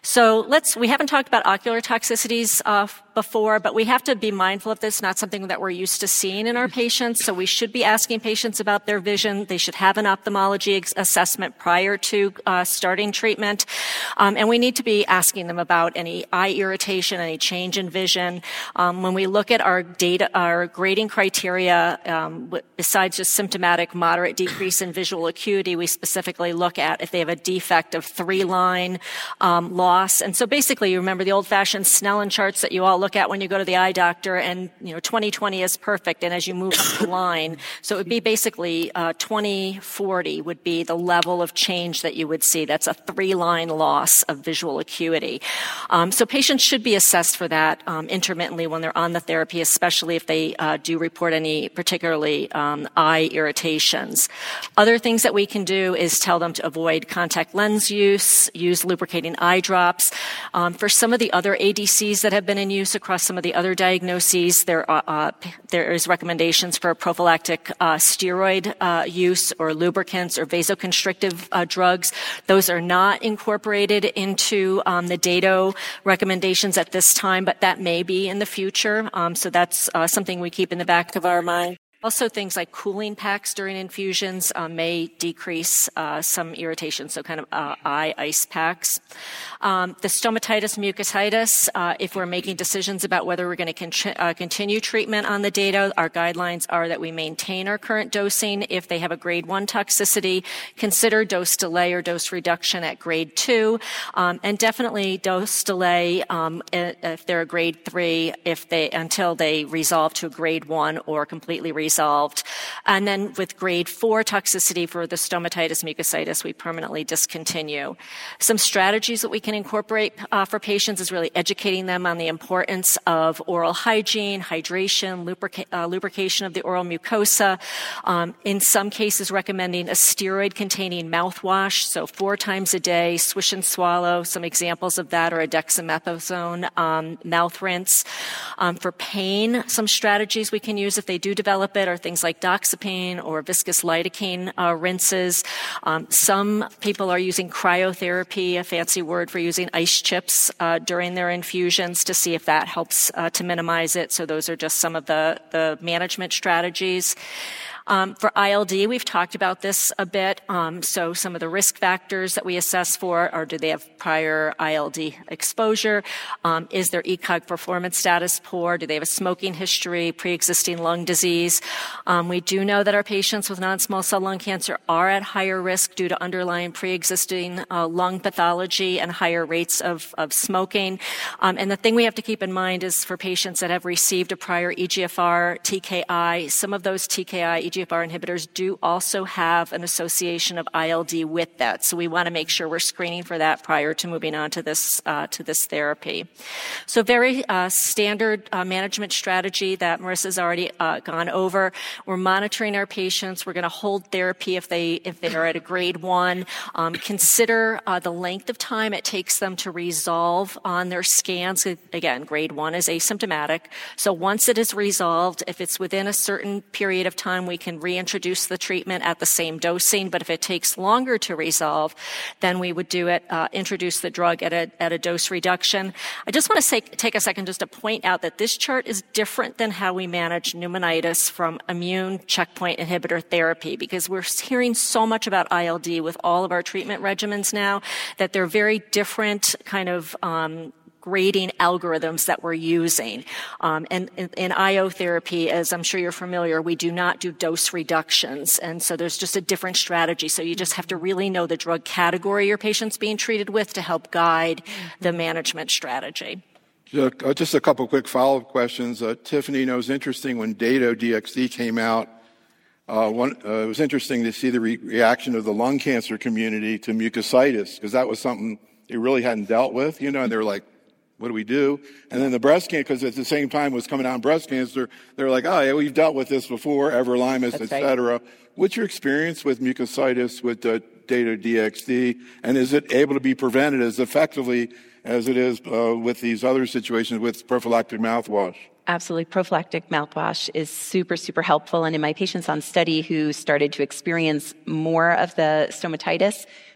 So let's, we haven't talked about ocular toxicities uh, before, but we have to be mindful of this, not something that we're used to seeing in our patients. So we should be asking patients about their vision. They should have an ophthalmology ex- assessment prior to uh, starting treatment. Um, and we need to be asking them about any eye irritation, any change in vision. Um, when we look at our data, our grading criteria, um, besides just symptomatic moderate decrease in visual acuity, we specifically look at if they have a defect of three-line um, loss. And so basically, you remember the old-fashioned Snellen charts that you all look at when you go to the eye doctor, and you know twenty twenty is perfect, and as you move up the line, so it would be basically uh, twenty forty would be the level of change that you would see. That's a three-line loss of visual acuity. Um, so patients should be assessed for that um, intermittently when they're on the therapy, especially if they uh, do report any particularly um, eye irritations. Other things that we can do is tell them to avoid contact lens use, use lubricating eye drops. Um, for some of the other A D Cs that have been in use across some of the other diagnoses, there are uh, there is recommendations for prophylactic uh, steroid uh, use or lubricants or vasoconstrictive uh, drugs. Those are not incorporated into um, the DATO recommendations at this time, but that may be in the future. Um, so that's uh, something we keep in the back of our mind. Also, things like cooling packs during infusions uh, may decrease uh, some irritation, so kind of uh, eye ice packs. Um, the stomatitis mucositis, uh, if we're making decisions about whether we're going to con- uh, continue treatment on the data, our guidelines are that we maintain our current dosing. If they have a grade one toxicity, consider dose delay or dose reduction at grade two, um, and definitely dose delay um, if they're a grade three, if they until they resolve to a grade one or completely resolve. Resolved. And then with grade four toxicity for the stomatitis mucositis, we permanently discontinue. Some strategies that we can incorporate uh, for patients is really educating them on the importance of oral hygiene, hydration, lubrica- uh, lubrication of the oral mucosa. Um, in some cases, recommending a steroid-containing mouthwash, so four times a day, swish and swallow. Some examples of that are a dexamethasone um, mouth rinse. Um, for pain, some strategies we can use if they do develop it are things like doxepine or viscous lidocaine uh, rinses. Um, some people are using cryotherapy, a fancy word for using ice chips uh, during their infusions to see if that helps uh, to minimize it. So those are just some of the, the management strategies. Um, for I L D, we've talked about this a bit. Um, so some of the risk factors that we assess for are, do they have prior I L D exposure? Um, is their E C O G performance status poor? Do they have a smoking history, pre-existing lung disease? Um, we do know that our patients with non-small cell lung cancer are at higher risk due to underlying pre-existing uh, lung pathology and higher rates of, of smoking. Um, and the thing we have to keep in mind is for patients that have received a prior E G F R T K I, some of those T K I E G F R inhibitors do also have an association of I L D with that. So we want to make sure we're screening for that prior to moving on to this uh, to this therapy. So very uh, standard uh, management strategy that Marissa's already uh, gone over. We're monitoring our patients. We're going to hold therapy if they if they are at a grade one. Um, consider uh, the length of time it takes them to resolve on their scans. Again, grade one is asymptomatic. So once it is resolved, if it's within a certain period of time, we can reintroduce the treatment at the same dosing. But if it takes longer to resolve, then we would do it, uh, introduce the drug at a, at a dose reduction. I just want to say, take a second just to point out that this chart is different than how we manage pneumonitis from immune checkpoint inhibitor therapy, because we're hearing so much about I L D with all of our treatment regimens now that they're very different kind of um, grading algorithms that we're using. Um, and in, in I O therapy, as I'm sure you're familiar, we do not do dose reductions. And so there's just a different strategy. So you just have to really know the drug category your patient's being treated with to help guide the management strategy. Uh, just a couple quick follow-up questions. Uh, Tiffany knows interesting when DATO D X D came out. Uh, one, uh, it was interesting to see the re- reaction of the lung cancer community to mucositis, because that was something they really hadn't dealt with, you know, and they were like, what do we do? And then the breast cancer, because at the same time it was coming out in breast cancer, they're like, oh, yeah, we've dealt with this before, everolimus, et cetera. Right. What's your experience with mucositis with uh, DATO D X D, and is it able to be prevented as effectively as it is uh, with these other situations with prophylactic mouthwash? Absolutely. Prophylactic mouthwash is super, super helpful. And in my patients on study who started to experience more of the stomatitis,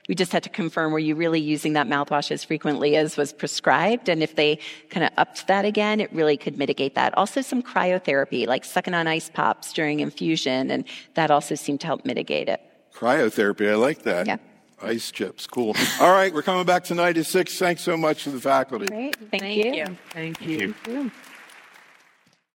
we just had to confirm, were you really using that mouthwash as frequently as was prescribed? And if they kind of upped that again, it really could mitigate that. Also some cryotherapy, like sucking on ice pops during infusion, and that also seemed to help mitigate it. Cryotherapy, I like that. Yeah. Ice chips, cool. All right, we're coming back tonight at six. Thanks so much to the faculty. Great. Thank, Thank you. you. Thank you. Thank you.